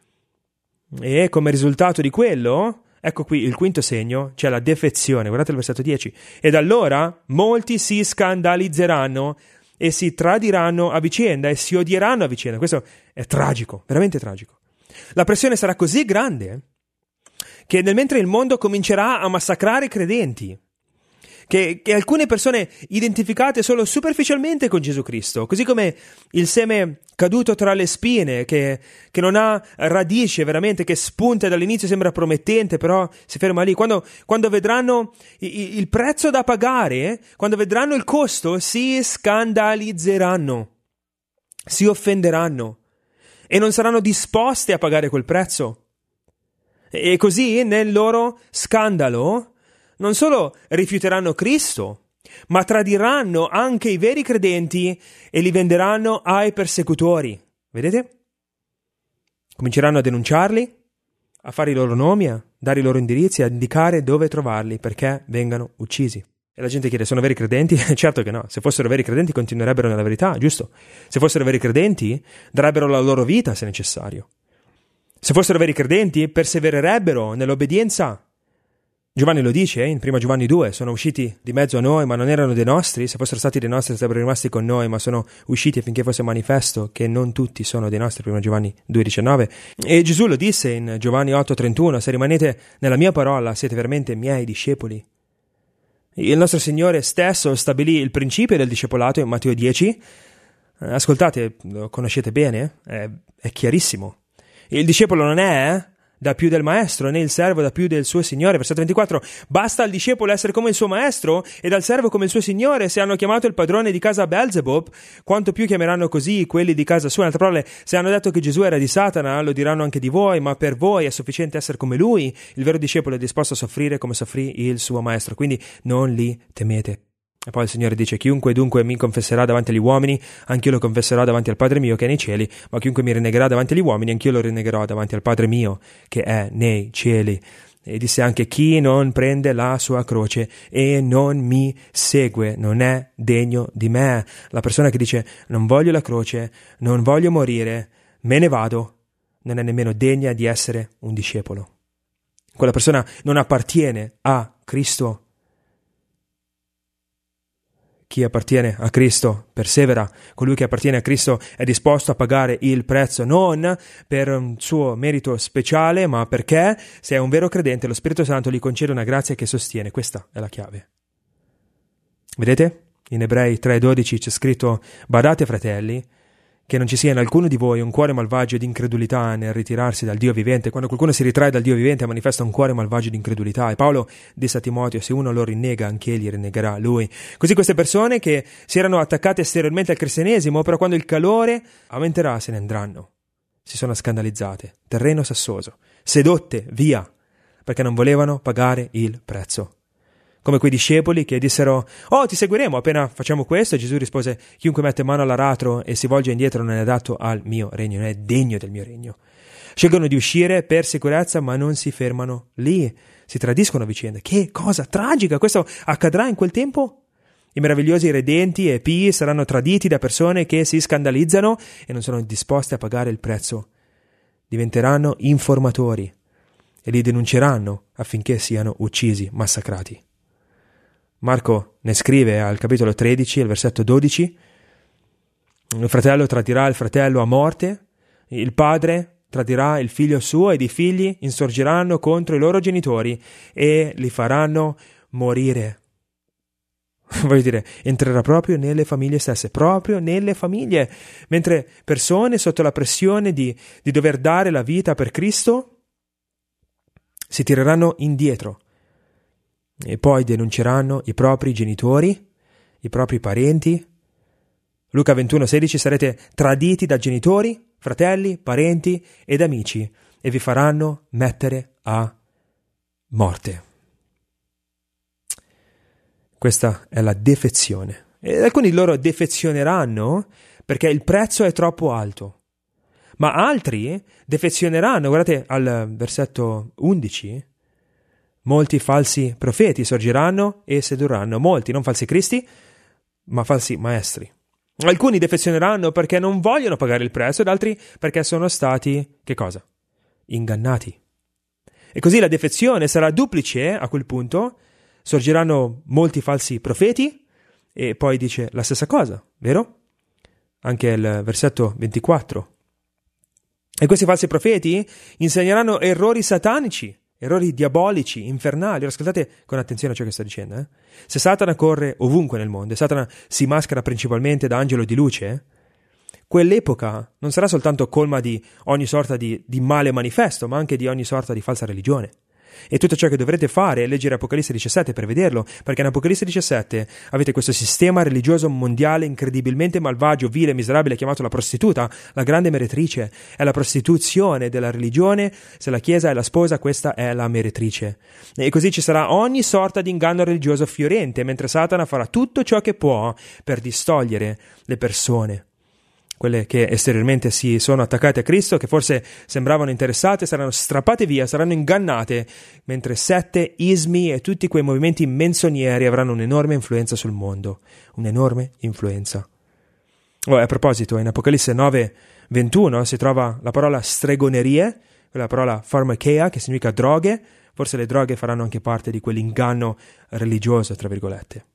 e come risultato di quello, ecco qui il quinto segno, c'è la defezione. Guardate il versetto dieci. Ed allora molti si scandalizzeranno e si tradiranno a vicenda e si odieranno a vicenda. Questo è tragico, veramente tragico. La pressione sarà così grande che nel mentre il mondo comincerà a massacrare i credenti, che, che alcune persone identificate solo superficialmente con Gesù Cristo, così come il seme caduto tra le spine, che, che non ha radice veramente, che spunta dall'inizio, sembra promettente, però si ferma lì. Quando, quando vedranno il, il prezzo da pagare, quando vedranno il costo, si scandalizzeranno, si offenderanno e non saranno disposti a pagare quel prezzo. E così nel loro scandalo non solo rifiuteranno Cristo, ma tradiranno anche i veri credenti e li venderanno ai persecutori. Vedete? Cominceranno a denunciarli, a fare i loro nomi, a dare i loro indirizzi, a indicare dove trovarli perché vengano uccisi. E la gente chiede: sono veri credenti? Certo che no. Se fossero veri credenti continuerebbero nella verità, giusto? Se fossero veri credenti darebbero la loro vita se necessario. Se fossero veri credenti persevererebbero nell'obbedienza. Giovanni lo dice in prima Giovanni due, sono usciti di mezzo a noi ma non erano dei nostri, se fossero stati dei nostri sarebbero rimasti con noi, ma sono usciti affinché fosse manifesto che non tutti sono dei nostri, prima Giovanni due diciannove. E Gesù lo disse in Giovanni otto trentuno, se rimanete nella mia parola siete veramente miei discepoli. Il nostro Signore stesso stabilì il principio del discepolato in Matteo dieci, ascoltate, lo conoscete bene, è, è chiarissimo. Il discepolo non è da più del maestro, né il servo da più del suo signore. Versetto ventiquattro, basta al discepolo essere come il suo maestro ed al servo come il suo signore. Se hanno chiamato il padrone di casa Beelzebub, quanto più chiameranno così quelli di casa sua. In altre parole, se hanno detto che Gesù era di Satana, lo diranno anche di voi, ma per voi è sufficiente essere come lui. Il vero discepolo è disposto a soffrire come soffrì il suo maestro, quindi non li temete. E poi il Signore dice: chiunque dunque mi confesserà davanti agli uomini, anch'io lo confesserò davanti al Padre mio che è nei cieli, ma chiunque mi rinnegherà davanti agli uomini, anch'io lo rinnegherò davanti al Padre mio che è nei cieli. E disse anche: chi non prende la sua croce e non mi segue non è degno di me. La persona che dice: non voglio la croce, non voglio morire, me ne vado, non è nemmeno degna di essere un discepolo. Quella persona non appartiene a Cristo. Chi appartiene a Cristo persevera, colui che appartiene a Cristo è disposto a pagare il prezzo, non per un suo merito speciale, ma perché se è un vero credente lo Spirito Santo gli concede una grazia che sostiene. Questa è la chiave. Vedete? In Ebrei tre dodici c'è scritto: badate fratelli, che non ci sia in alcuno di voi un cuore malvagio di incredulità nel ritirarsi dal Dio vivente. Quando qualcuno si ritrae dal Dio vivente manifesta un cuore malvagio di incredulità. E Paolo disse a Timoteo: se uno lo rinnega, anche egli rinnegherà lui. Così queste persone che si erano attaccate esteriormente al cristianesimo, però quando il calore aumenterà se ne andranno. Si sono scandalizzate, terreno sassoso, sedotte via, perché non volevano pagare il prezzo. Come quei discepoli che dissero: oh, ti seguiremo appena facciamo questo. E Gesù rispose: chiunque mette mano all'aratro e si volge indietro non è adatto al mio regno, non è degno del mio regno. Scelgono di uscire per sicurezza, ma non si fermano lì, si tradiscono a vicenda. Che cosa tragica! Questo accadrà in quel tempo? I meravigliosi redenti e pii saranno traditi da persone che si scandalizzano e non sono disposte a pagare il prezzo. Diventeranno informatori e li denunceranno affinché siano uccisi, massacrati. Marco ne scrive al capitolo tredici, al versetto dodici, Il fratello tradirà il fratello a morte, il padre tradirà il figlio suo ed i figli insorgeranno contro i loro genitori e li faranno morire. Voglio dire, entrerà proprio nelle famiglie stesse, proprio nelle famiglie, mentre persone sotto la pressione di, di dover dare la vita per Cristo si tireranno indietro e poi denunceranno i propri genitori, i propri parenti. Luca ventuno sedici: sarete traditi da genitori, fratelli, parenti ed amici e vi faranno mettere a morte. Questa è la defezione. E alcuni di loro defezioneranno perché il prezzo è troppo alto, ma altri defezioneranno. Guardate al versetto undici: molti falsi profeti sorgeranno e sedurranno molti, non falsi cristi, ma falsi maestri. Alcuni defezioneranno perché non vogliono pagare il prezzo ed altri perché sono stati, che cosa? Ingannati. E così la defezione sarà duplice a quel punto. Sorgeranno molti falsi profeti e poi dice la stessa cosa, vero? Anche il versetto ventiquattro. E questi falsi profeti insegneranno errori satanici, errori diabolici, infernali. Ora ascoltate con attenzione a ciò che sto dicendo. Eh? Se Satana corre ovunque nel mondo e Satana si maschera principalmente da angelo di luce, quell'epoca non sarà soltanto colma di ogni sorta di, di male manifesto, ma anche di ogni sorta di falsa religione. E tutto ciò che dovrete fare è leggere Apocalisse diciassette per vederlo, perché in Apocalisse diciassette avete questo sistema religioso mondiale incredibilmente malvagio, vile, miserabile, chiamato la prostituta, la grande meretrice. È la prostituzione della religione. Se la Chiesa è la sposa, questa è la meretrice. E così ci sarà ogni sorta di inganno religioso fiorente, mentre Satana farà tutto ciò che può per distogliere le persone. Quelle che esteriormente si sono attaccate a Cristo, che forse sembravano interessate, saranno strappate via, saranno ingannate, mentre sette ismi e tutti quei movimenti menzogneri avranno un'enorme influenza sul mondo, un'enorme influenza. Oh, a proposito, in Apocalisse nove ventuno si trova la parola stregonerie, quella parola pharmakeia, che significa droghe. Forse le droghe faranno anche parte di quell'inganno religioso, tra virgolette.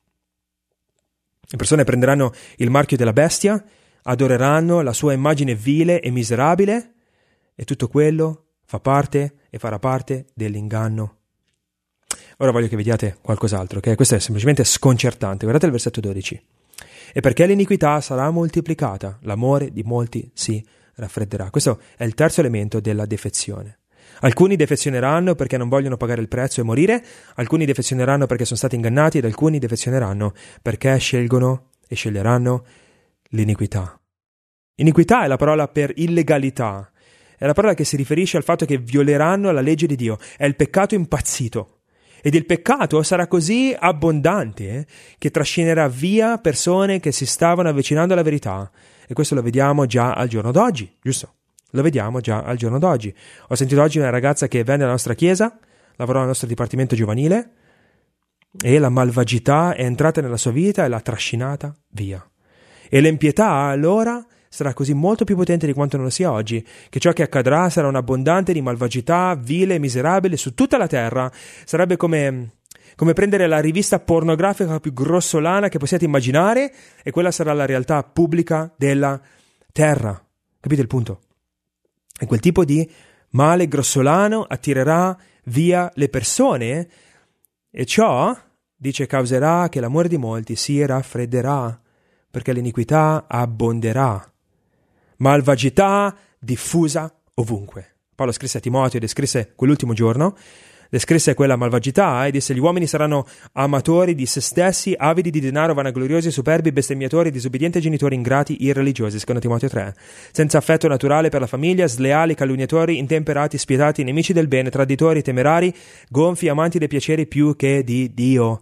Le persone prenderanno il marchio della bestia, adoreranno la sua immagine vile e miserabile, e tutto quello fa parte e farà parte dell'inganno. Ora voglio che vediate qualcos'altro, ok? Questo è semplicemente sconcertante. Guardate il versetto dodici. E perché l'iniquità sarà moltiplicata, l'amore di molti si raffredderà. Questo è il terzo elemento della defezione. Alcuni defezioneranno perché non vogliono pagare il prezzo e morire, alcuni defezioneranno perché sono stati ingannati ed alcuni defezioneranno perché scelgono e sceglieranno l'iniquità. Iniquità è la parola per illegalità, è la parola che si riferisce al fatto che violeranno la legge di Dio, è il peccato impazzito. Ed il peccato sarà così abbondante eh, che trascinerà via persone che si stavano avvicinando alla verità. E questo lo vediamo già al giorno d'oggi, giusto? Lo vediamo già al giorno d'oggi. Ho sentito oggi una ragazza che venne alla nostra chiesa, lavorò nel nostro dipartimento giovanile, e la malvagità è entrata nella sua vita e l'ha trascinata via. E l'impietà allora sarà così molto più potente di quanto non lo sia oggi, che ciò che accadrà sarà un'abbondante di malvagità vile e miserabile su tutta la terra. Sarebbe come, come prendere la rivista pornografica più grossolana che possiate immaginare, e quella sarà la realtà pubblica della terra. Capite il punto? E quel tipo di male grossolano attirerà via le persone, e ciò, dice, causerà che l'amore di molti si raffredderà, perché l'iniquità abbonderà. Malvagità diffusa ovunque. Paolo scrisse a Timoteo, descrisse quell'ultimo giorno, descrisse quella malvagità e disse: gli uomini saranno amatori di se stessi, avidi di denaro, vanagloriosi, superbi, bestemmiatori, disobbedienti ai genitori, ingrati, irreligiosi, secondo Timoteo tre, senza affetto naturale per la famiglia, sleali, calunniatori, intemperati, spietati, nemici del bene, traditori, temerari, gonfi, amanti dei piaceri più che di Dio.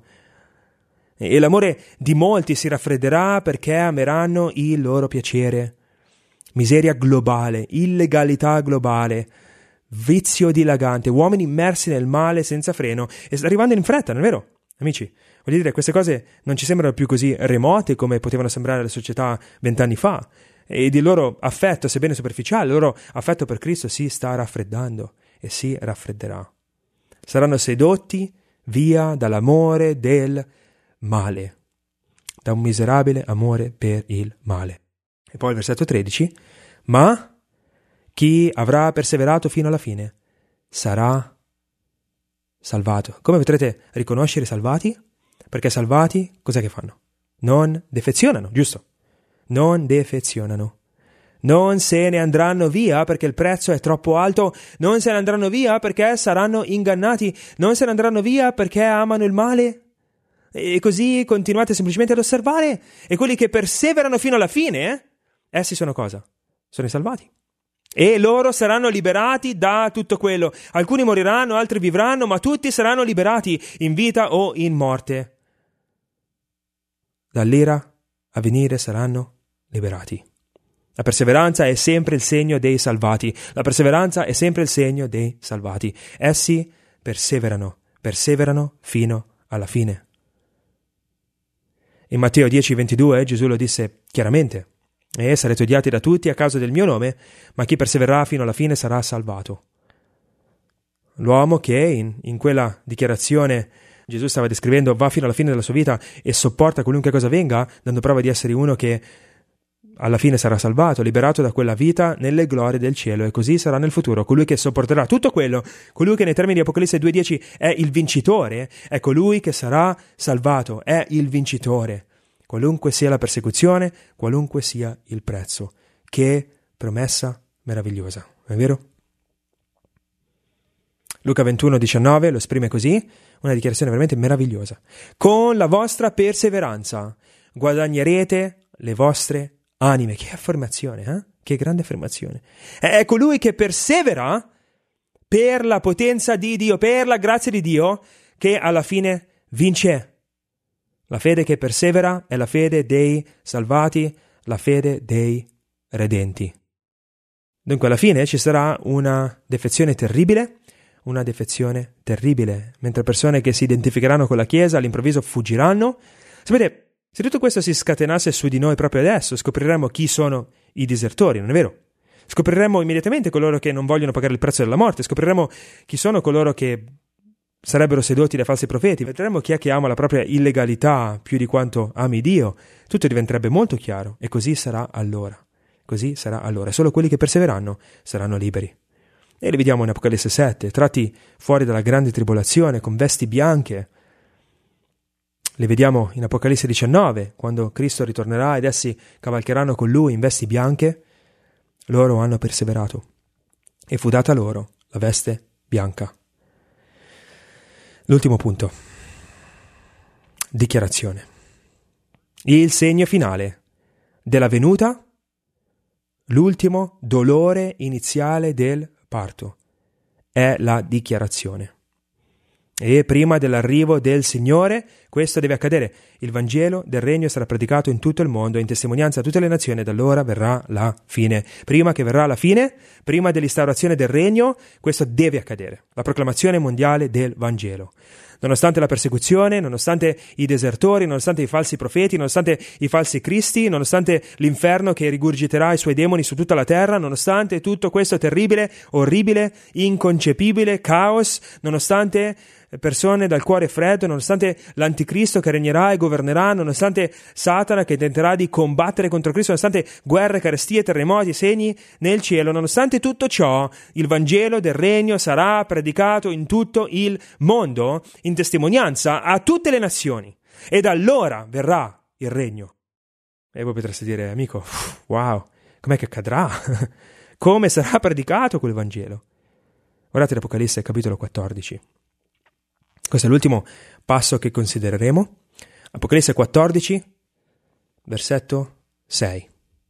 E l'amore di molti si raffredderà perché ameranno il loro piacere. Miseria globale, illegalità globale, vizio dilagante, uomini immersi nel male senza freno, e sta arrivando in fretta, non è vero? Amici, voglio dire, queste cose non ci sembrano più così remote come potevano sembrare alle società vent'anni fa, ed il loro affetto, sebbene superficiale, il loro affetto per Cristo si sta raffreddando e si raffredderà. Saranno sedotti via dall'amore del male, da un miserabile amore per il male. E poi il versetto tredici, ma chi avrà perseverato fino alla fine sarà salvato. Come potrete riconoscere i salvati? Perché salvati, cos'è che fanno? Non defezionano, giusto? Non defezionano. Non se ne andranno via perché il prezzo è troppo alto, non se ne andranno via perché saranno ingannati, non se ne andranno via perché amano il male. E così continuate semplicemente ad osservare, e quelli che perseverano fino alla fine, eh, essi sono cosa? Sono i salvati. E loro saranno liberati da tutto quello. Alcuni moriranno, altri vivranno, ma tutti saranno liberati in vita o in morte. Dall'ira a venire saranno liberati. La perseveranza è sempre il segno dei salvati. La perseveranza è sempre il segno dei salvati. Essi perseverano, perseverano fino alla fine. In Matteo dieci ventidue Gesù lo disse chiaramente: e sarete odiati da tutti a causa del mio nome, ma chi persevererà fino alla fine sarà salvato. L'uomo che in, in quella dichiarazione Gesù stava descrivendo va fino alla fine della sua vita e sopporta qualunque cosa venga, dando prova di essere uno che alla fine sarà salvato, liberato da quella vita nelle glorie del cielo, e così sarà nel futuro. Colui che sopporterà tutto quello, colui che nei termini di Apocalisse due dieci è il vincitore, è colui che sarà salvato, è il vincitore, qualunque sia la persecuzione, qualunque sia il prezzo. Che promessa meravigliosa, è vero? Luca ventuno diciannove lo esprime così, una dichiarazione veramente meravigliosa: con la vostra perseveranza guadagnerete le vostre anime. Che affermazione, eh? Che grande affermazione. È colui che persevera per la potenza di Dio, per la grazia di Dio, che alla fine vince. La fede che persevera è la fede dei salvati, la fede dei redenti. Dunque alla fine ci sarà una defezione terribile, una defezione terribile, mentre persone che si identificheranno con la Chiesa all'improvviso fuggiranno. Sapete, se tutto questo si scatenasse su di noi proprio adesso, scopriremmo chi sono i disertori, non è vero? Scopriremmo immediatamente coloro che non vogliono pagare il prezzo della morte, scopriremmo chi sono coloro che sarebbero sedotti dai falsi profeti, vedremo chi è che ama la propria illegalità più di quanto ami Dio. Tutto diventerebbe molto chiaro, e così sarà allora. Così sarà allora. Solo quelli che perseveranno saranno liberi. E li vediamo in Apocalisse sette, tratti fuori dalla grande tribolazione, con vesti bianche. Li vediamo in Apocalisse diciannove, quando Cristo ritornerà ed essi cavalcheranno con Lui in vesti bianche. Loro hanno perseverato, e fu data loro la veste bianca. L'ultimo punto. Dichiarazione. Il segno finale della venuta, l'ultimo dolore iniziale del parto, è la dichiarazione. E prima dell'arrivo del Signore questo deve accadere. Il Vangelo del Regno sarà predicato in tutto il mondo in testimonianza a tutte le nazioni, ed allora verrà la fine. Prima che verrà la fine, prima dell'instaurazione del Regno, questo deve accadere. La proclamazione mondiale del Vangelo. Nonostante la persecuzione, nonostante i desertori, nonostante i falsi profeti, nonostante i falsi cristi, nonostante l'inferno che rigurgiterà i suoi demoni su tutta la terra, nonostante tutto questo terribile, orribile, inconcepibile caos, nonostante persone dal cuore freddo, nonostante l'anticristo che regnerà e governerà, nonostante Satana che tenterà di combattere contro Cristo, nonostante guerre, carestie, terremoti, segni nel cielo, nonostante tutto ciò, il Vangelo del Regno sarà predicato in tutto il mondo in testimonianza a tutte le nazioni, ed allora verrà il Regno. E voi potreste dire: amico, wow, com'è che accadrà? Come sarà predicato quel Vangelo? Guardate l'Apocalisse capitolo quattordici. Questo è l'ultimo passo che considereremo. Apocalisse quattordici, versetto sei.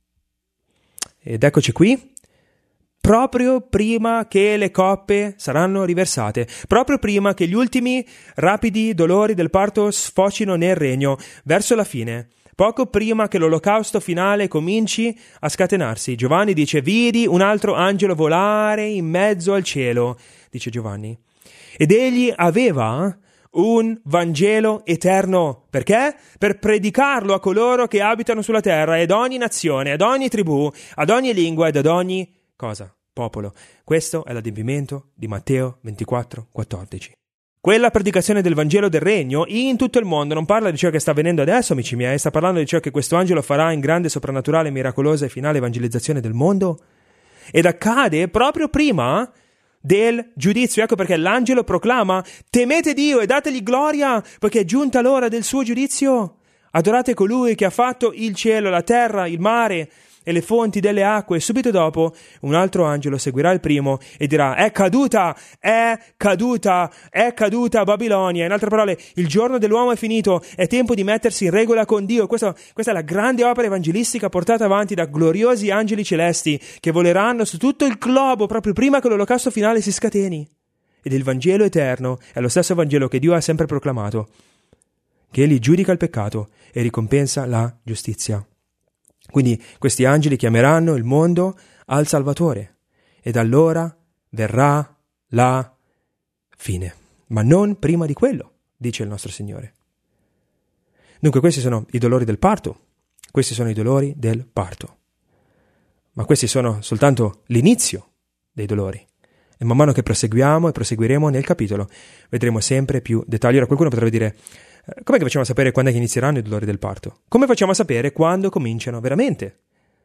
Ed eccoci qui, proprio prima che le coppe saranno riversate, proprio prima che gli ultimi rapidi dolori del parto sfocino nel regno, verso la fine, poco prima che l'olocausto finale cominci a scatenarsi. Giovanni dice: vidi un altro angelo volare in mezzo al cielo, dice Giovanni. Ed egli aveva un Vangelo eterno. Perché? Per predicarlo a coloro che abitano sulla terra, ed ogni nazione, ad ogni tribù, ad ogni lingua ed ad ogni cosa? Popolo. Questo è l'adempimento di Matteo ventiquattro quattordici. Quella predicazione del Vangelo del Regno in tutto il mondo non parla di ciò che sta avvenendo adesso, amici miei, sta parlando di ciò che questo angelo farà in grande, soprannaturale, miracolosa e finale evangelizzazione del mondo. Ed accade proprio prima del giudizio. Ecco perché l'angelo proclama: temete Dio e dategli gloria, perché è giunta l'ora del suo giudizio. Adorate colui che ha fatto il cielo, la terra, il mare e le fonti delle acque. E subito dopo un altro angelo seguirà il primo e dirà: è caduta, è caduta, è caduta Babilonia. In altre parole, il giorno dell'uomo è finito, è tempo di mettersi in regola con Dio. Questa, questa è la grande opera evangelistica portata avanti da gloriosi angeli celesti che voleranno su tutto il globo proprio prima che l'olocausto finale si scateni. Ed il Vangelo eterno è lo stesso Vangelo che Dio ha sempre proclamato, che Egli giudica il peccato e ricompensa la giustizia. Quindi questi angeli chiameranno il mondo al Salvatore ed allora verrà la fine. Ma non prima di quello, dice il nostro Signore. Dunque questi sono i dolori del parto, questi sono i dolori del parto. Ma questi sono soltanto l'inizio dei dolori. E man mano che proseguiamo e proseguiremo nel capitolo, vedremo sempre più dettagli. Ora qualcuno potrebbe dire: com'è che facciamo a sapere quando è che inizieranno i dolori del parto? Come facciamo a sapere quando cominciano veramente?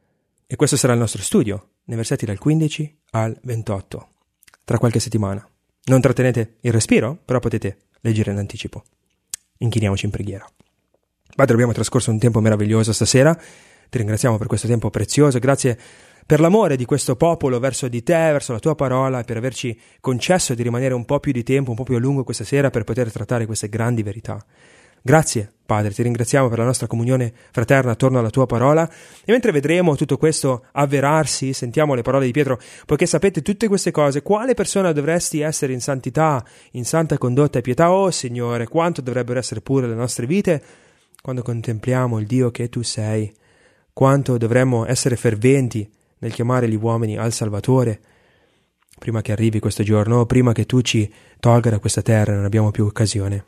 E questo sarà il nostro studio, nei versetti dal quindici al ventotto, tra qualche settimana. Non trattenete il respiro, però potete leggere in anticipo. Inchiniamoci in preghiera. Padre, abbiamo trascorso un tempo meraviglioso stasera, ti ringraziamo per questo tempo prezioso, grazie per l'amore di questo popolo verso di te, verso la tua parola, e per averci concesso di rimanere un po' più di tempo, un po' più a lungo questa sera per poter trattare queste grandi verità. Grazie, Padre, ti ringraziamo per la nostra comunione fraterna attorno alla tua parola, e mentre vedremo tutto questo avverarsi, sentiamo le parole di Pietro: poiché sapete tutte queste cose, quale persona dovresti essere in santità, in santa condotta e pietà? Oh Signore, quanto dovrebbero essere pure le nostre vite quando contempliamo il Dio che tu sei, quanto dovremmo essere ferventi nel chiamare gli uomini al Salvatore, prima che arrivi questo giorno, prima che tu ci tolga da questa terra, non abbiamo più occasione.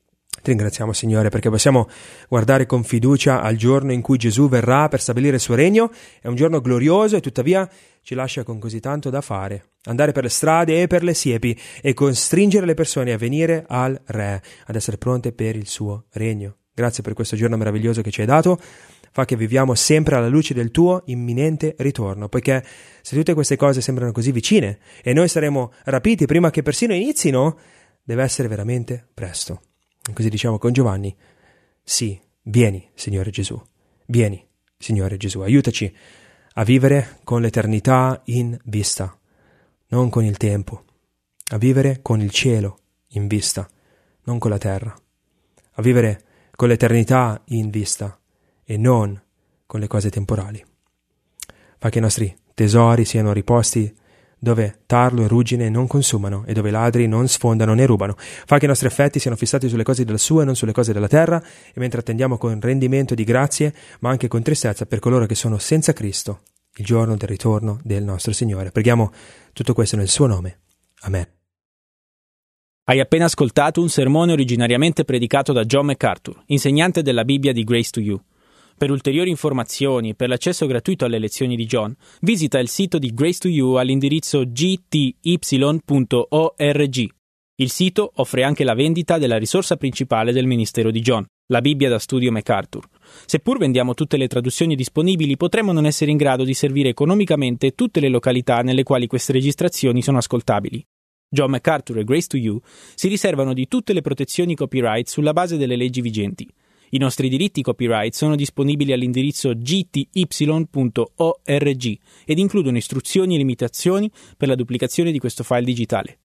Ti ringraziamo, Signore, perché possiamo guardare con fiducia al giorno in cui Gesù verrà per stabilire il suo regno. È un giorno glorioso e tuttavia ci lascia con così tanto da fare. Andare per le strade e per le siepi e costringere le persone a venire al Re, ad essere pronte per il suo regno. Grazie per questo giorno meraviglioso che ci hai dato. Fa che viviamo sempre alla luce del tuo imminente ritorno, poiché se tutte queste cose sembrano così vicine e noi saremo rapiti prima che persino inizino, deve essere veramente presto. E così diciamo con Giovanni: sì, vieni, Signore Gesù, vieni, Signore Gesù, aiutaci a vivere con l'eternità in vista, non con il tempo, a vivere con il cielo in vista, non con la terra, a vivere con l'eternità in vista e non con le cose temporali. Fa che i nostri tesori siano riposti dove tarlo e ruggine non consumano e dove ladri non sfondano né rubano. Fa che i nostri affetti siano fissati sulle cose del suo e non sulle cose della terra, e mentre attendiamo con rendimento di grazie, ma anche con tristezza per coloro che sono senza Cristo, il giorno del ritorno del nostro Signore. Preghiamo tutto questo nel suo nome. Amen. Hai appena ascoltato un sermone originariamente predicato da John MacArthur, insegnante della Bibbia di Grace to You. Per ulteriori informazioni e per l'accesso gratuito alle lezioni di John, visita il sito di Grace to You all'indirizzo g t y punto org. Il sito offre anche la vendita della risorsa principale del ministero di John, la Bibbia da studio MacArthur. Seppur vendiamo tutte le traduzioni disponibili, potremmo non essere in grado di servire economicamente tutte le località nelle quali queste registrazioni sono ascoltabili. John MacArthur e Grace to You si riservano di tutte le protezioni copyright sulla base delle leggi vigenti. I nostri diritti copyright sono disponibili all'indirizzo g t y punto org ed includono istruzioni e limitazioni per la duplicazione di questo file digitale.